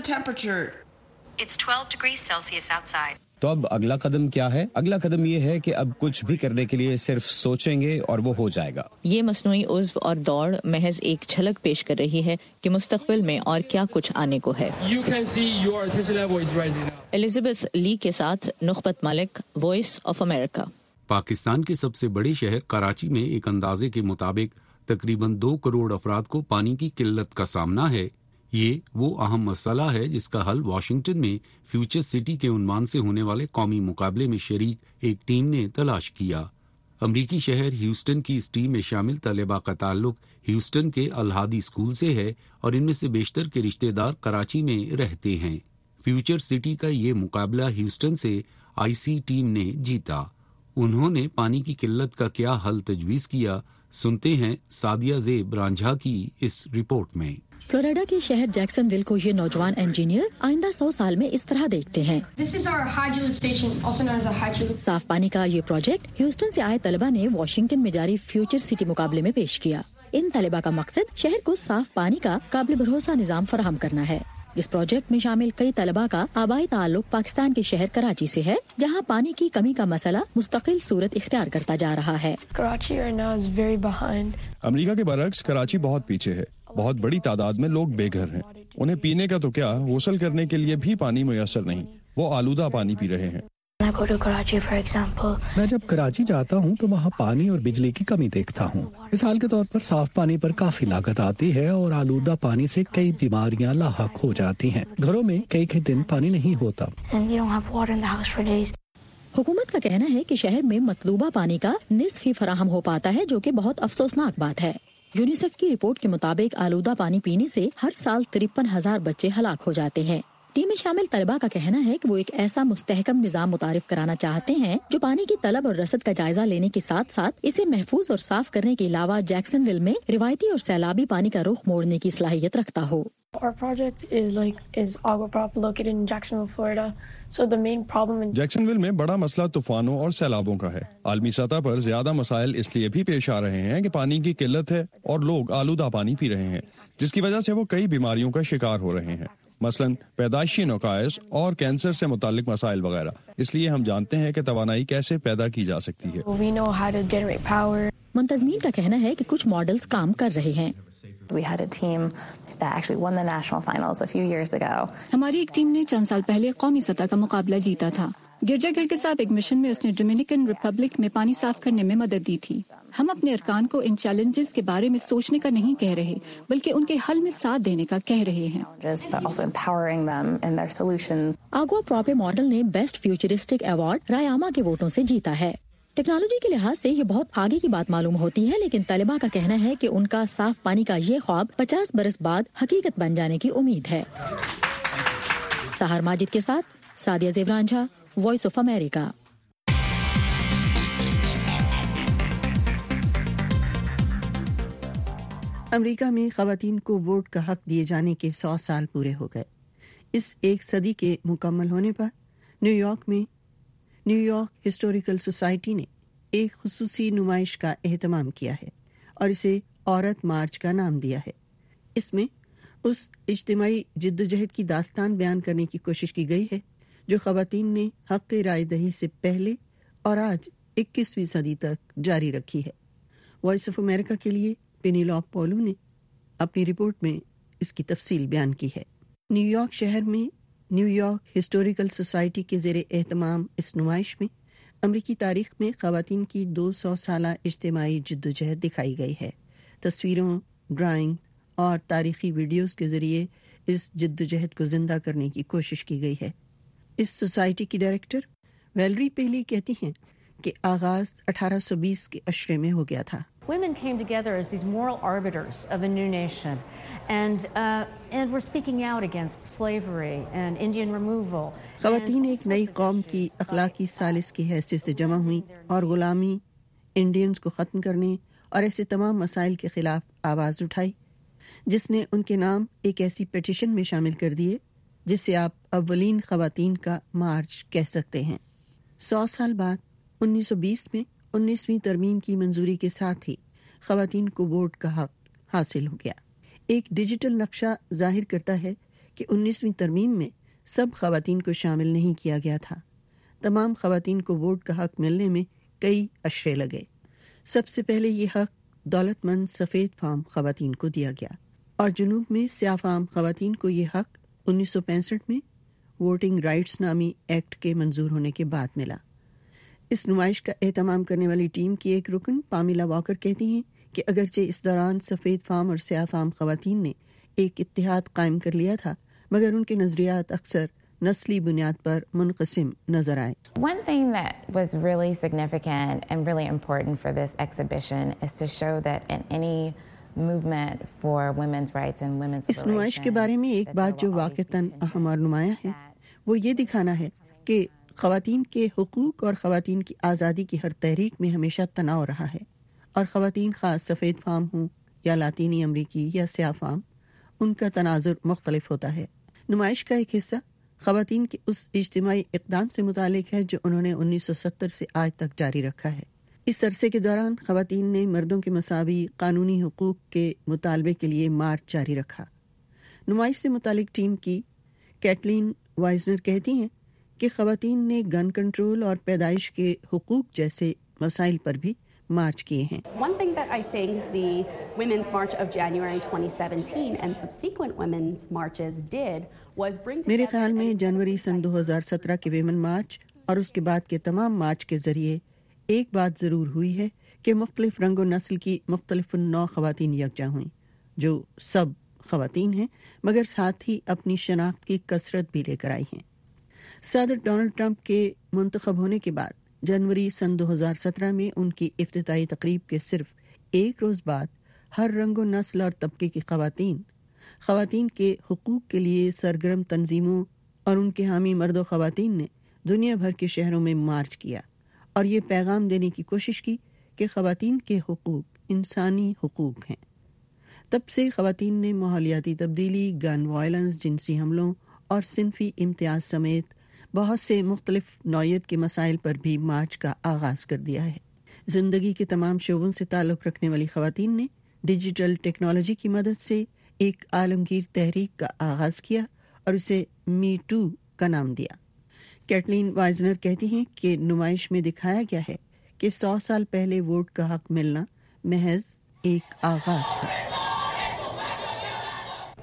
تو اب اگلا قدم کیا ہے؟ اگلا قدم یہ ہے کہ اب کچھ بھی کرنے کے لیے صرف سوچیں گے اور وہ ہو جائے گا۔ یہ مصنوعی عضو اور دوڑ محض ایک جھلک پیش کر رہی ہے کہ مستقبل میں اور کیا کچھ آنے کو ہے۔ الزبتھ لی کے ساتھ نخبت ملک، وائس آف امریکہ۔ پاکستان کے سب سے بڑے شہر کراچی میں ایک اندازے کے مطابق تقریباً 2 کروڑ افراد کو پانی کی قلت کا سامنا ہے۔ یہ وہ اہم مسئلہ ہے جس کا حل واشنگٹن میں فیوچر سٹی کے عنوان سے ہونے والے قومی مقابلے میں شریک ایک ٹیم نے تلاش کیا۔ امریکی شہر ہیوسٹن کی اس ٹیم میں شامل طلباء کا تعلق ہیوسٹن کے الہادی اسکول سے ہے اور ان میں سے بیشتر کے رشتہ دار کراچی میں رہتے ہیں۔ فیوچر سٹی کا یہ مقابلہ ہیوسٹن سے آئی سی ٹیم نے جیتا۔ انہوں نے پانی کی قلت کا کیا حل تجویز کیا، سنتے ہیں سعدیہ زیب رانجھا کی اس رپورٹ میں۔ فلوریڈا کے شہر جیکسن ویل کو یہ نوجوان انجینئر آئندہ 100 سال میں اس طرح دیکھتے ہیں۔ صاف پانی کا یہ پروجیکٹ ہیوسٹن سے آئے طلبہ نے واشنگٹن میں جاری فیوچر سٹی مقابلے میں پیش کیا۔ ان طلبہ کا مقصد شہر کو صاف پانی کا قابل بھروسہ نظام فراہم کرنا ہے۔ اس پروجیکٹ میں شامل کئی طلباء کا آبائی تعلق پاکستان کے شہر کراچی سے ہے، جہاں پانی کی کمی کا مسئلہ مستقل صورت اختیار کرتا جا رہا ہے۔ امریکہ کے برعکس کراچی بہت پیچھے ہے۔ بہت بڑی تعداد میں لوگ بے گھر ہیں۔ انہیں پینے کا تو کیا، غسل کرنے کے لیے بھی پانی میسر نہیں۔ وہ آلودہ پانی پی رہے ہیں۔ میں جب کراچی جاتا ہوں تو وہاں پانی اور بجلی کی کمی دیکھتا ہوں۔ مثال کے طور پر صاف پانی پر کافی لاگت آتی ہے اور آلودہ پانی سے کئی بیماریاں لاحق ہو جاتی ہیں۔ گھروں میں کئی دن پانی نہیں ہوتا۔ حکومت کا کہنا ہے کہ شہر میں مطلوبہ پانی کا نصف ہی فراہم ہو پاتا ہے، جو کہ بہت افسوسناک بات ہے۔ یونیسیف کی رپورٹ کے مطابق آلودہ پانی پینے سے ہر سال 53,000 بچے ہلاک ہو جاتے ہیں۔ ٹیم میں شامل طلباء کا کہنا ہے کہ وہ ایک ایسا مستحکم نظام متعارف کرانا چاہتے ہیں جو پانی کی طلب اور رسد کا جائزہ لینے کے ساتھ ساتھ اسے محفوظ اور صاف کرنے کے علاوہ جیکسن ویل میں روایتی اور سیلابی پانی کا رخ موڑنے کی صلاحیت رکھتا ہو۔ Our project is Agua Prop located in Jacksonville, Florida. So the main problem in Jacksonville میں بڑا مسئلہ طوفانوں اور سیلابوں کا ہے۔ عالمی سطح پر زیادہ مسائل اس لیے بھی پیش آ رہے ہیں کہ پانی کی قلت ہے اور لوگ آلودہ پانی پی رہے ہیں، جس کی وجہ سے وہ کئی بیماریوں کا شکار ہو رہے ہیں، مثلاً پیدائشی نقائص اور کینسر سے متعلق مسائل وغیرہ۔ اس لیے ہم جانتے ہیں کہ توانائی کیسے پیدا کی جا سکتی ہے۔ we know how to generate power. منتظمین کا کہنا ہے کہ کچھ ماڈلز کام کر رہے ہیں۔ We had a team that actually won the national finals a few years ago. ہماری ایک ٹیم نے چند سال پہلے قومی سطح کا مقابلہ جیتا تھا. گرجا گھر کے ساتھ ایک مشن میں اس نے ڈومینیکن ریپبلک میں پانی صاف کرنے میں مدد دی تھی. ہم اپنے ارکان کو ان چیلنجز کے بارے میں سوچنے کا نہیں کہہ رہے بلکہ ان کے حل میں ساتھ دینے کا کہہ رہے ہیں. آگوا پراپے ماڈل نے بیسٹ فیوچرسٹک ایوارڈ رایاما کے ووٹوں سے جیتا ہے. ٹیکنالوجی کے لحاظ سے یہ بہت آگے کی بات معلوم ہوتی ہے، لیکن طلباء کا کہنا ہے کہ ان کا صاف پانی کا یہ خواب 50 برس بعد حقیقت بن جانے کی امید ہے. سہار ماجد کے ساتھ Sadia Zeb Ranjha, voice of America. America میں خواتین کو ووٹ کا حق دیے جانے کے 100 سال پورے ہو گئے. اس ایک صدی کے مکمل ہونے پر نیو یارک ہسٹوریکل سوسائٹی نے ایک خصوصی نمائش کا اہتمام کیا ہے اور اسے عورت مارچ کا نام دیا ہے. اس میں اس اجتماعی جدوجہد کی داستان بیان کرنے کی کوشش کی گئی ہے جو خواتین نے حق رائے دہی سے پہلے اور آج 21ویں صدی تک جاری رکھی ہے. وائس آف امریکہ کے لیے پینیلاپ پولو نے اپنی رپورٹ میں اس کی تفصیل بیان کی ہے. نیو یارک شہر میں نیو یارک ہسٹوریکل سوسائٹی کے زیر اہتمام اس نمائش میں امریکی تاریخ میں خواتین کی 200 سالہ اجتماعی جدوجہد دکھائی گئی ہے. تصویروں، ڈرائنگ اور تاریخی ویڈیوز کے ذریعے اس جدوجہد کو زندہ کرنے کی کوشش کی گئی ہے. اس سوسائٹی کی ڈائریکٹر ویلری پیلی کہتی ہیں کہ آغاز 1820 کے عشرے میں ہو گیا تھا. Women came together as these moral arbiters of a new nation, and were speaking out against slavery and Indian removal. خواتین ایک نئی قوم کی اخلاقی ثالث کی حیثیت سے جمع ہوئیں اور غلامی، انڈینز کو ختم کرنے اور ایسے تمام مسائل کے خلاف آواز اٹھائی، جس نے ان کے نام ایک ایسی پیٹیشن میں شامل کر دیے جسے آپ اولین خواتین کا مارچ کہہ سکتے ہیں. 100 سال بعد 1920 میں 19ویں ترمیم کی منظوری کے ساتھ ہی خواتین کو ووٹ کا حق حاصل ہو گیا. ایک ڈیجیٹل نقشہ ظاہر کرتا ہے کہ 19ویں ترمیم میں سب خواتین کو شامل نہیں کیا گیا تھا. تمام خواتین کو ووٹ کا حق ملنے میں کئی عشرے لگے. سب سے پہلے یہ حق دولت مند سفید فام خواتین کو دیا گیا اور جنوب میں سیاہ فام خواتین کو یہ حق 1965 میں ووٹنگ رائٹس نامی ایکٹ کے منظور ہونے کے بعد ملا. اس نمائش کا اہتمام کرنے والی ٹیم کی ایک رکن پامیلا واکر کہتی ہیں کہ اگرچہ اس دوران سفید فام اور سیاہ فام خواتین نے ایک اتحاد قائم کر لیا تھا، مگر ان کے نظریات اکثر نسلی بنیاد پر منقسم نظر آئے. One thing that was really significant and really important for this exhibition is to show that in any movement for women's rights and women's liberation. اس نمائش کے بارے میں ایک بات جو واقعتاً اہم اور نمایاں ہے وہ یہ دکھانا ہے کہ خواتین کے حقوق اور خواتین کی آزادی کی ہر تحریک میں ہمیشہ تناؤ رہا ہے، اور خواتین خاص سفید فام ہوں یا لاطینی امریکی یا سیاہ فام، ان کا تناظر مختلف ہوتا ہے. نمائش کا ایک حصہ خواتین کے اس اجتماعی اقدام سے متعلق ہے جو انہوں نے 1970 سے آج تک جاری رکھا ہے. اس عرصے کے دوران خواتین نے مردوں کے مساوی قانونی حقوق کے مطالبے کے لیے مارچ جاری رکھا. نمائش سے متعلق ٹیم کی کیٹلین وائزنر کہتی ہیں کہ خواتین نے گن کنٹرول اور پیدائش کے حقوق جیسے مسائل پر بھی مارچ کیے ہیں. One thing that I think the Women's March of January 2017 and subsequent women's marches did was bring میرے خیال میں جنوری سن 2017 کے ویمن مارچ اور اس کے بعد کے تمام مارچ کے ذریعے ایک بات ضرور ہوئی ہے کہ مختلف رنگ و نسل کی مختلف نوع خواتین یکجا ہوئیں، جو سب خواتین ہیں مگر ساتھ ہی اپنی شناخت کی کثرت بھی لے کر آئی ہیں. صدر ڈونلڈ ٹرمپ کے منتخب ہونے کے بعد جنوری سن 2017 میں ان کی افتتاحی تقریب کے صرف ایک روز بعد ہر رنگ و نسل اور طبقے کی خواتین کے حقوق کے لیے سرگرم تنظیموں اور ان کے حامی مرد و خواتین نے دنیا بھر کے شہروں میں مارچ کیا اور یہ پیغام دینے کی کوشش کی کہ خواتین کے حقوق انسانی حقوق ہیں. تب سے خواتین نے ماحولیاتی تبدیلی، گن وائلنس، جنسی حملوں اور صنفی امتیاز سمیت بہت سے مختلف نوعیت کے مسائل پر بھی مارچ کا آغاز کر دیا ہے. زندگی کے تمام شعبوں سے تعلق رکھنے والی خواتین نے ڈیجیٹل ٹیکنالوجی کی مدد سے ایک عالمگیر تحریک کا آغاز کیا اور اسے می ٹو کا نام دیا. کیٹلین وائزنر کہتی ہیں کہ نمائش میں دکھایا گیا ہے کہ 100 سال پہلے ووٹ کا حق ملنا محض ایک آغاز تھا.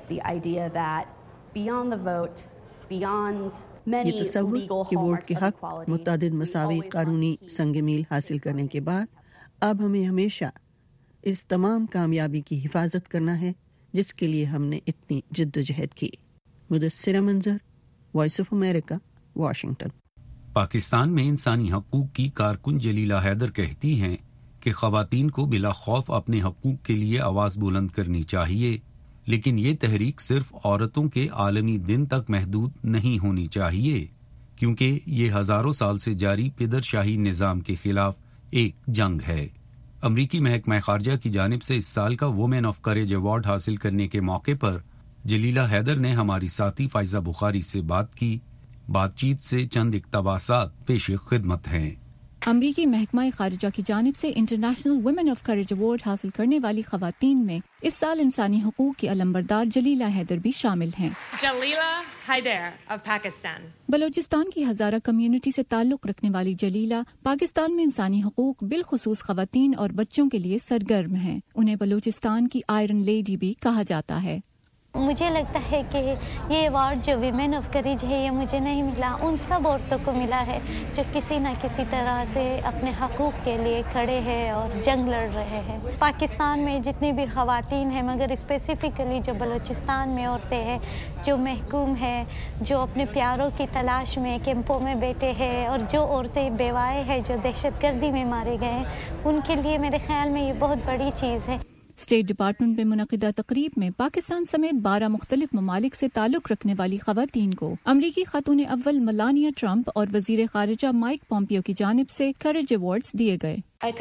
The idea that beyond the vote, beyond یہ تصور کہ ووٹ کے حق متعدد مساوی قانونی سنگ میل حاصل کرنے کے بعد اب ہمیں ہمیشہ اس تمام کامیابی کی حفاظت کرنا ہے جس کے لیے ہم نے اتنی جد و جہد کی. Mudassira Manzar, voice of America, Washington. Pakistan میں انسانی حقوق کی کارکن جلیلہ حیدر کہتی ہیں کہ خواتین کو بلا خوف اپنے حقوق کے لیے آواز بلند کرنی چاہیے، لیکن یہ تحریک صرف عورتوں کے عالمی دن تک محدود نہیں ہونی چاہیے، کیونکہ یہ ہزاروں سال سے جاری پدر شاہی نظام کے خلاف ایک جنگ ہے. امریکی محکمہ خارجہ کی جانب سے اس سال کا وومن آف کریج ایوارڈ حاصل کرنے کے موقع پر جلیلہ حیدر نے ہماری ساتھی فائزہ بخاری سے بات کی. بات چیت سے چند اقتباسات پیش خدمت ہیں. امریکی محکمہ خارجہ کی جانب سے international women of courage award حاصل کرنے والی خواتین میں اس سال انسانی حقوق کی علمبردار جلیلہ حیدر بھی شامل ہیں. جلیلہ حیدر of پاکستان. بلوچستان کی ہزارہ کمیونٹی سے تعلق رکھنے والی جلیلہ پاکستان میں انسانی حقوق بالخصوص خواتین اور بچوں کے لیے سرگرم ہیں. انہیں بلوچستان کی آئرن لیڈی بھی کہا جاتا ہے. مجھے لگتا ہے کہ یہ ایوارڈ جو ویمن آف کریج ہے یہ مجھے نہیں ملا، ان سب عورتوں کو ملا ہے جو کسی نہ کسی طرح سے اپنے حقوق کے لیے کھڑے ہیں اور جنگ لڑ رہے ہیں. پاکستان میں جتنی بھی خواتین ہیں، مگر اسپیسیفکلی جو بلوچستان میں عورتیں ہیں جو محکوم ہیں، جو اپنے پیاروں کی تلاش میں کیمپوں میں بیٹھے ہیں، اور جو عورتیں بیوائیں ہیں جو دہشت گردی میں مارے گئے ہیں، ان کے لیے میرے خیال میں یہ بہت بڑی چیز ہے. اسٹیٹ ڈپارٹمنٹ میں منعقدہ تقریب میں پاکستان سمیت 12 مختلف ممالک سے تعلق رکھنے والی خواتین کو امریکی خاتون اول ملانیا ٹرمپ اور وزیر خارجہ مائک پومپیو کی جانب سے کریج ایوارڈز دیے گئے.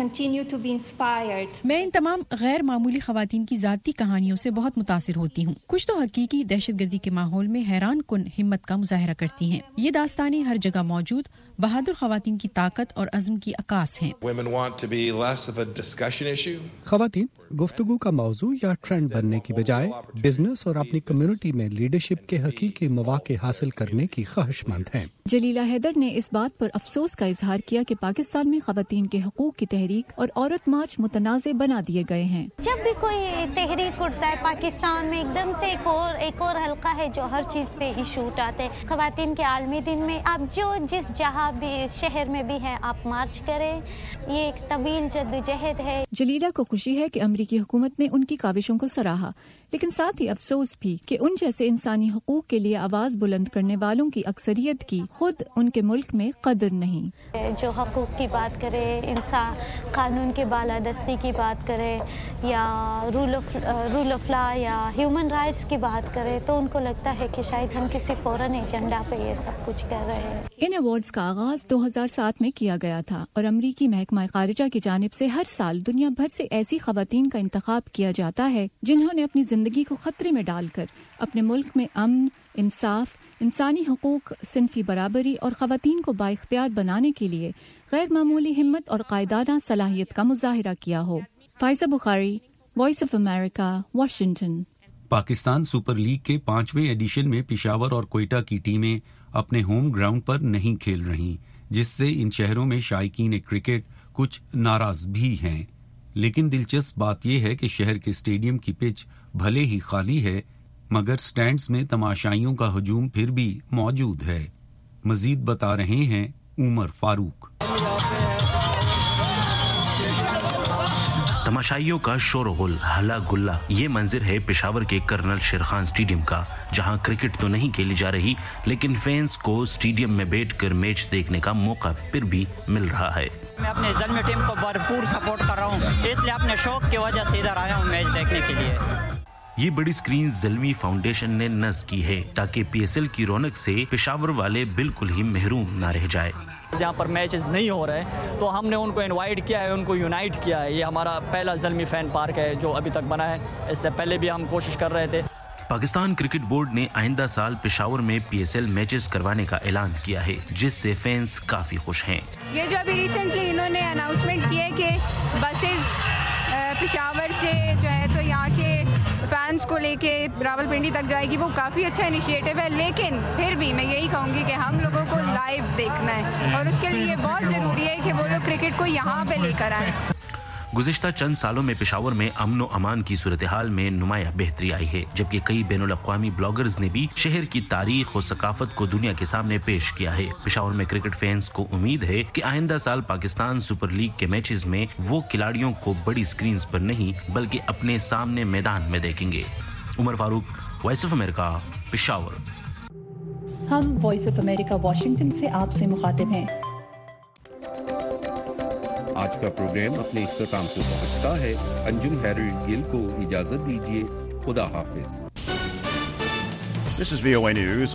میں ان تمام غیر معمولی خواتین کی ذاتی کہانیوں سے بہت متاثر ہوتی ہوں. کچھ تو حقیقی دہشت گردی کے ماحول میں حیران کن ہمت کا مظاہرہ کرتی ہیں. یہ داستانیں ہر جگہ موجود بہادر خواتین کی طاقت اور عزم کی عکاس ہیں. خواتین گفتگو کا موضوع یا ٹرینڈ بننے کی بجائے بزنس اور اپنی کمیونٹی میں لیڈرشپ کے حقیقی مواقع حاصل کرنے کی خواہش مند ہیں. جلیلہ حیدر نے اس بات پر افسوس کا اظہار کیا کہ پاکستان میں خواتین کے حقوق کی تحریک اور عورت مارچ متنازع بنا دیے گئے ہیں. جب بھی کوئی تحریک اٹھتا ہے پاکستان میں، ایک دم سے ایک اور حلقہ ہے جو ہر چیز پہ ایشو اٹھاتے ہیں. خواتین کے عالمی دن میں آپ جو جس جہاں بھی شہر میں بھی ہیں آپ مارچ کریں. یہ ایک طویل جدوجہد ہے. جلیلہ کو خوشی ہے کہ امریکی حکومت نے ان کی کاوشوں کو سراہا، لیکن ساتھ ہی افسوس بھی کہ ان جیسے انسانی حقوق کے لیے آواز بلند کرنے والوں کی اکثریت کی خود ان کے ملک میں قدر نہیں. جو حقوق کی بات کرے، انسان قانون کے بالادستی کی بات کرے، یا رول آف لا یا ہیومن رائٹس کی بات کرے، تو ان کو لگتا ہے کہ شاید ہم کسی فورن ایجنڈا پہ یہ سب کچھ کر رہے ہیں. ان ایوارڈز کا آغاز 2007 میں کیا گیا تھا اور امریکی محکمہ خارجہ کی جانب سے ہر سال دنیا بھر سے ایسی خواتین کا انتخاب کیا جاتا ہے جنہوں نے اپنی زندگی کو خطرے میں ڈال کر اپنے ملک میں امن، انصاف، انسانی حقوق، صنفی برابری اور خواتین کو بااختیار بنانے کے لیے غیر معمولی ہمت اور قائدانہ صلاحیت کا مظاہرہ کیا ہو. Faiza Bukhari, voice of America, Washington. Pakistan super league کے 5ویں ایڈیشن میں پشاور اور کوئٹہ کی ٹیمیں اپنے ہوم گراؤنڈ پر نہیں کھیل رہی، جس سے ان شہروں میں شائقین کرکٹ کچھ ناراض بھی ہیں. لیکن دلچسپ بات یہ ہے کہ شہر کے اسٹیڈیم کی پچ بھلے ہی خالی ہے، مگر سٹینڈز میں تماشائیوں کا ہجوم پھر بھی موجود ہے. مزید بتا رہے ہیں عمر فاروق. تماشائیوں کا شور و غل، ہلا گلا، یہ منظر ہے پشاور کے کرنل شیرخان اسٹیڈیم کا، جہاں کرکٹ تو نہیں کھیلی جا رہی لیکن فینس کو اسٹیڈیم میں بیٹھ کر میچ دیکھنے کا موقع پھر بھی مل رہا ہے. میں اپنے زلمی ٹیم کو بھرپور سپورٹ کر رہا ہوں، اس لیے اپنے شوق کی وجہ سے ادھر آیا ہوں میچ دیکھنے کے لیے. یہ بڑی سکرین زلمی فاؤنڈیشن نے نصب کی ہے تاکہ پی ایس ایل کی رونق سے پشاور والے بالکل ہی محروم نہ رہ جائے. جہاں پر میچز نہیں ہو رہے تو ہم نے ان کو انوائٹ کیا ہے، ان کو یونائٹ کیا ہے. یہ ہمارا پہلا زلمی فین پارک ہے جو ابھی تک بنا ہے، اس سے پہلے بھی ہم کوشش کر رہے تھے. پاکستان کرکٹ بورڈ نے آئندہ سال پشاور میں پی ایس ایل میچز کروانے کا اعلان کیا ہے، جس سے فینس کافی خوش ہیں. یہ جو ابھی ریسنٹلی انہوں نے اناؤنسمنٹ کی ہے کہ بسز پشاور سے جو ہے تو یہاں کے فینس کو لے کے راولپنڈی تک جائے گی، وہ کافی اچھا انیشیٹو ہے. لیکن پھر بھی میں یہی کہوں گی کہ ہم لوگوں کو لائیو دیکھنا ہے اور اس کے لیے بہت ضروری ہے کہ وہ لوگ کرکٹ کو یہاں پہ لے کر آئیں. गुज़िश्ता चंद सालों में पेशावर में अमन व अमान की सूरत हाल में नुमाया बेहतरी आई है, जबकि कई बैनुल अक़वामी ब्लॉगर्स ने भी शहर की तारीख और सकाफत को दुनिया के सामने पेश किया है। पेशावर में क्रिकेट फैंस को उम्मीद है कि आइंदा साल पाकिस्तान सुपर लीग के मैचेस में वो खिलाड़ियों को बड़ी स्क्रीन पर नहीं बल्कि अपने सामने मैदान में देखेंगे। Umar Farooq, voice of America, Peshawar. हम वॉइस ऑफ अमेरिका वाशिंगटन से आपसे मुखातिब हैं। आज का प्रोग्राम अपने इख्तिताम को पहुंचता है। अंजुम हैरिल्ड गिल को इजाजत दीजिए। खुदा हाफिज। This is VOA News.